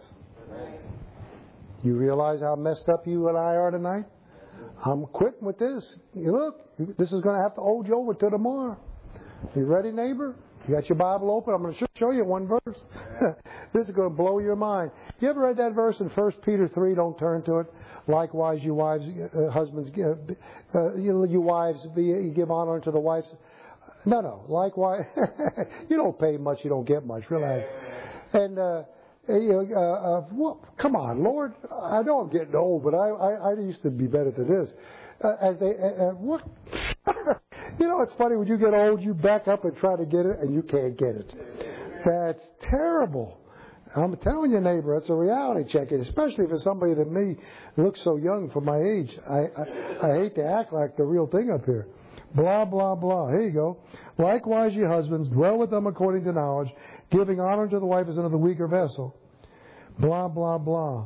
You realize how messed up you and I are tonight? I'm quitting with this. You look, this is going to have to hold you over till tomorrow. You ready, neighbor? You got your Bible open? I'm going to show you one verse. This is going to blow your mind. You ever read that verse in First Peter three? Don't turn to it. Likewise, you wives, uh, husbands, uh, uh, you, you wives, be, you give honor to the wives. No, no. Likewise, you don't pay much, you don't get much. Relax. And uh, you know, uh, uh, well, come on, Lord. I know I'm getting old, but I, I, I used to be better than this. Uh, as they, uh, uh, what? You know, it's funny when you get old, you back up and try to get it, and you can't get it. That's terrible. I'm telling you, neighbor, it's a reality check, especially for somebody that me looks so young for my age. I, I, I hate to act like the real thing up here. Blah, blah, blah. Here you go. Likewise, ye husbands, dwell with them according to knowledge, giving honor to the wife as unto the weaker vessel. Blah, blah, blah.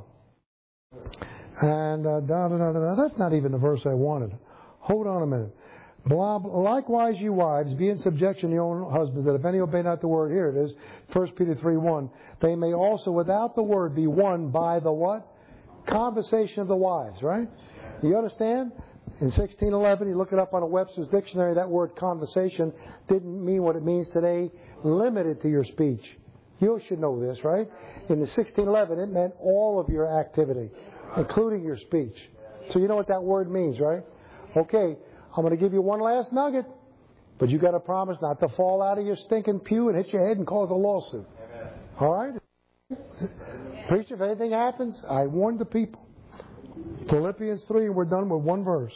And uh, da, da, da, da, da. That's not even the verse I wanted. Hold on a minute. Blah, blah. Likewise, you wives, be in subjection to your own husbands, that if any obey not the word, here it is, First Peter three one, they may also without the word be won by the what? Conversation of the wives, right? You understand? In sixteen eleven, you look it up on a Webster's dictionary, that word conversation didn't mean what it means today, limited to your speech. You should know this, right? In the sixteen eleven, it meant all of your activity, including your speech. So you know what that word means, right? Okay. I'm going to give you one last nugget, but you got to promise not to fall out of your stinking pew and hit your head and cause a lawsuit. Amen. All right? Preacher, if anything happens, I warn the people. Philippians three, and we're done with one verse.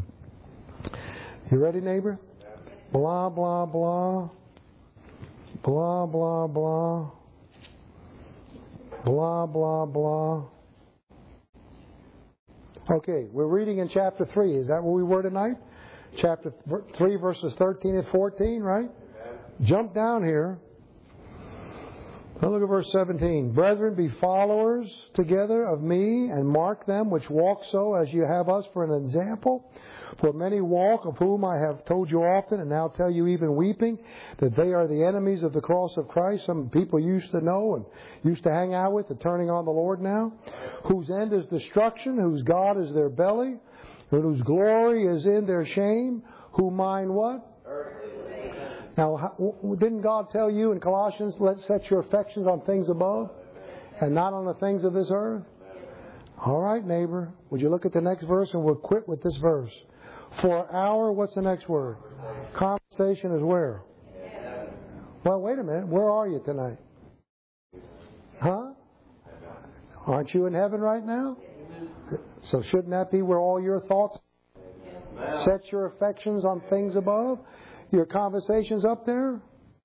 You ready, neighbor? Blah, blah, blah. Blah, blah, blah. Blah, blah, blah. Okay, we're reading in chapter three. Is that where we were tonight? Chapter three, verses thirteen and fourteen, right? Amen. Jump down here. Now look at verse seventeen. Brethren, be followers together of me, and mark them which walk so as you have us for an example. For many walk, of whom I have told you often, and now tell you even weeping, that they are the enemies of the cross of Christ. Some people used to know and used to hang out with, are turning on the Lord now. Whose end is destruction, whose God is their belly, and whose glory is in their shame, who mind what? Now, didn't God tell you in Colossians, let's set your affections on things above and not on the things of this earth? All right, neighbor. Would you look at the next verse, and we'll quit with this verse. For our, what's the next word? Conversation is where? Well, wait a minute. Where are you tonight? Huh? Aren't you in heaven right now? So shouldn't that be where all your thoughts set your affections on things above? Your conversations up there?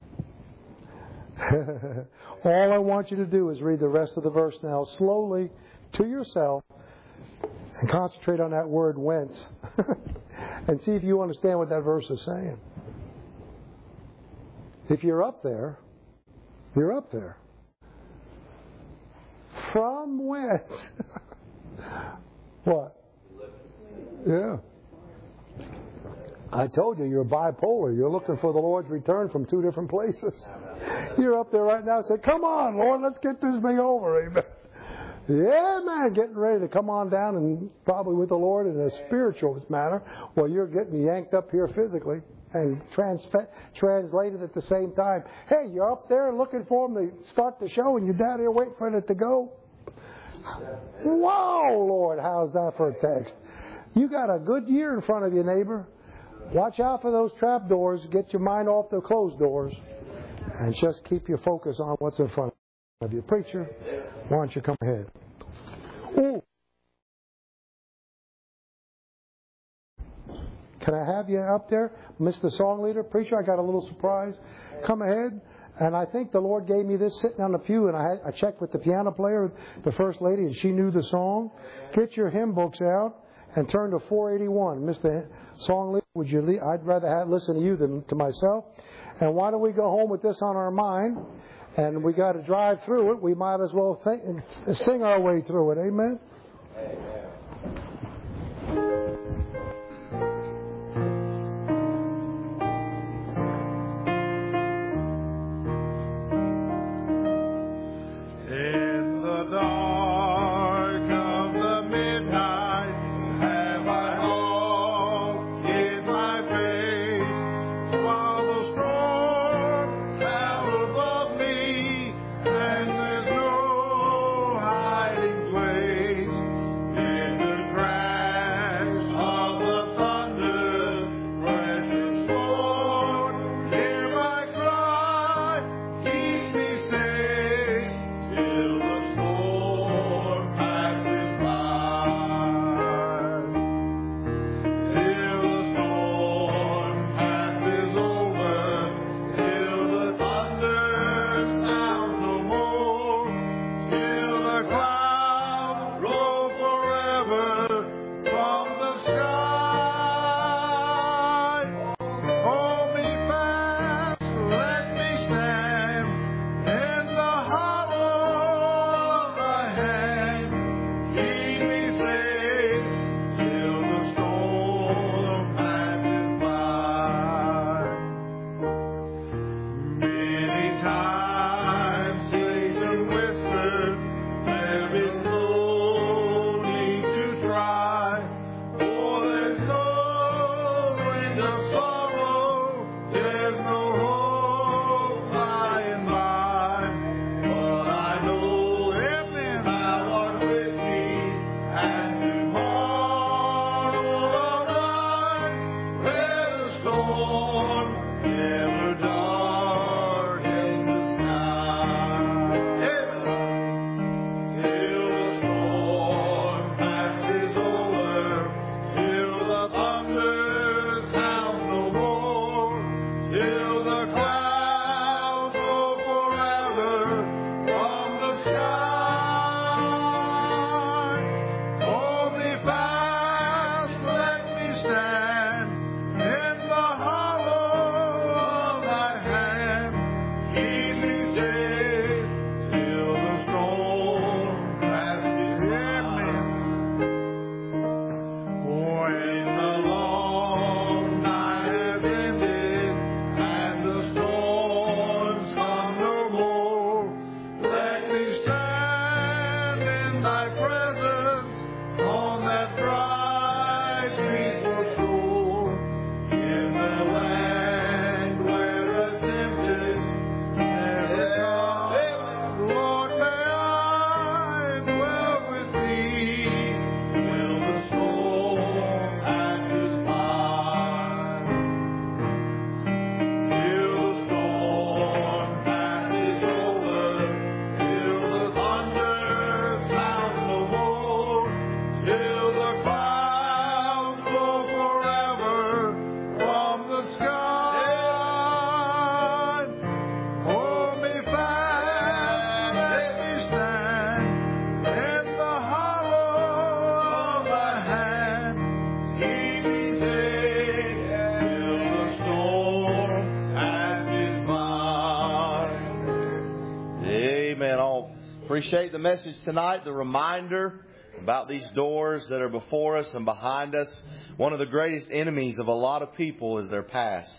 All I want you to do is read the rest of the verse now slowly to yourself and concentrate on that word whence and see if you understand what that verse is saying. If you're up there, you're up there. From whence? What? Yeah. I told you, you're bipolar. You're looking for the Lord's return from two different places. You're up there right now saying, come on, Lord, let's get this thing over. Amen. Yeah, man, getting ready to come on down and probably with the Lord in a spiritual manner. Well, you're getting yanked up here physically and trans- translated at the same time. Hey, you're up there looking for him to start the show and you're down here waiting for it to go. Whoa, Lord, how's that for a text? You got a good year in front of you, neighbor. Watch out for those trap doors. Get your mind off the closed doors. And just keep your focus on what's in front of you. Of you. Preacher, why don't you come ahead? Ooh. Can I have you up there? Mister Song Leader? Preacher, I got a little surprise. Come ahead. And I think the Lord gave me this sitting on the pew, and I, had, I checked with the piano player, the First Lady, and she knew the song. Get your hymn books out and turn to four eighty-one. Mister Song Leader, would you leave? I'd rather have, listen to you than to myself. And why don't we go home with this on our mind? And we got to drive through it. We might as well think, sing our way through it. Amen? Amen.
Appreciate the message tonight, the reminder about these doors that are before us and behind us. One of the greatest enemies of a lot of people is their past.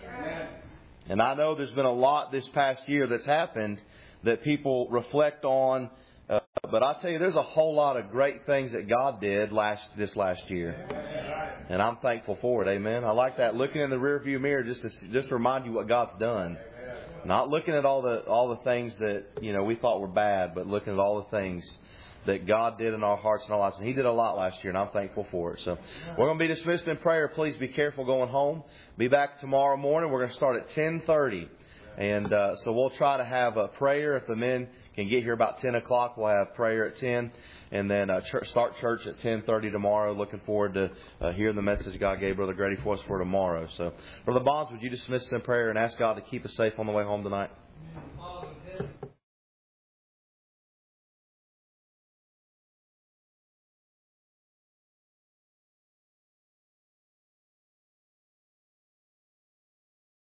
And I know there's been a lot this past year that's happened that people reflect on. Uh, but I tell you, there's a whole lot of great things that God did last this last year. And I'm thankful for it. Amen. I like that. Looking in the rearview mirror just to just to remind you what God's done. Not looking at all the all the things that, you know, we thought were bad, but looking at all the things that God did in our hearts and our lives. And He did a lot last year, and I'm thankful for it. So we're going to be dismissed in prayer. Please be careful going home. Be back tomorrow morning. We're going to start at ten thirty And uh, so we'll try to have a prayer. If the men can get here about ten o'clock, we'll have prayer at ten. And then uh, church, start church at ten thirty tomorrow. Looking forward to uh, hearing the message God gave Brother Grady for us for tomorrow. So, Brother Bonds, would you dismiss us in prayer and ask God to keep us safe on the way home tonight?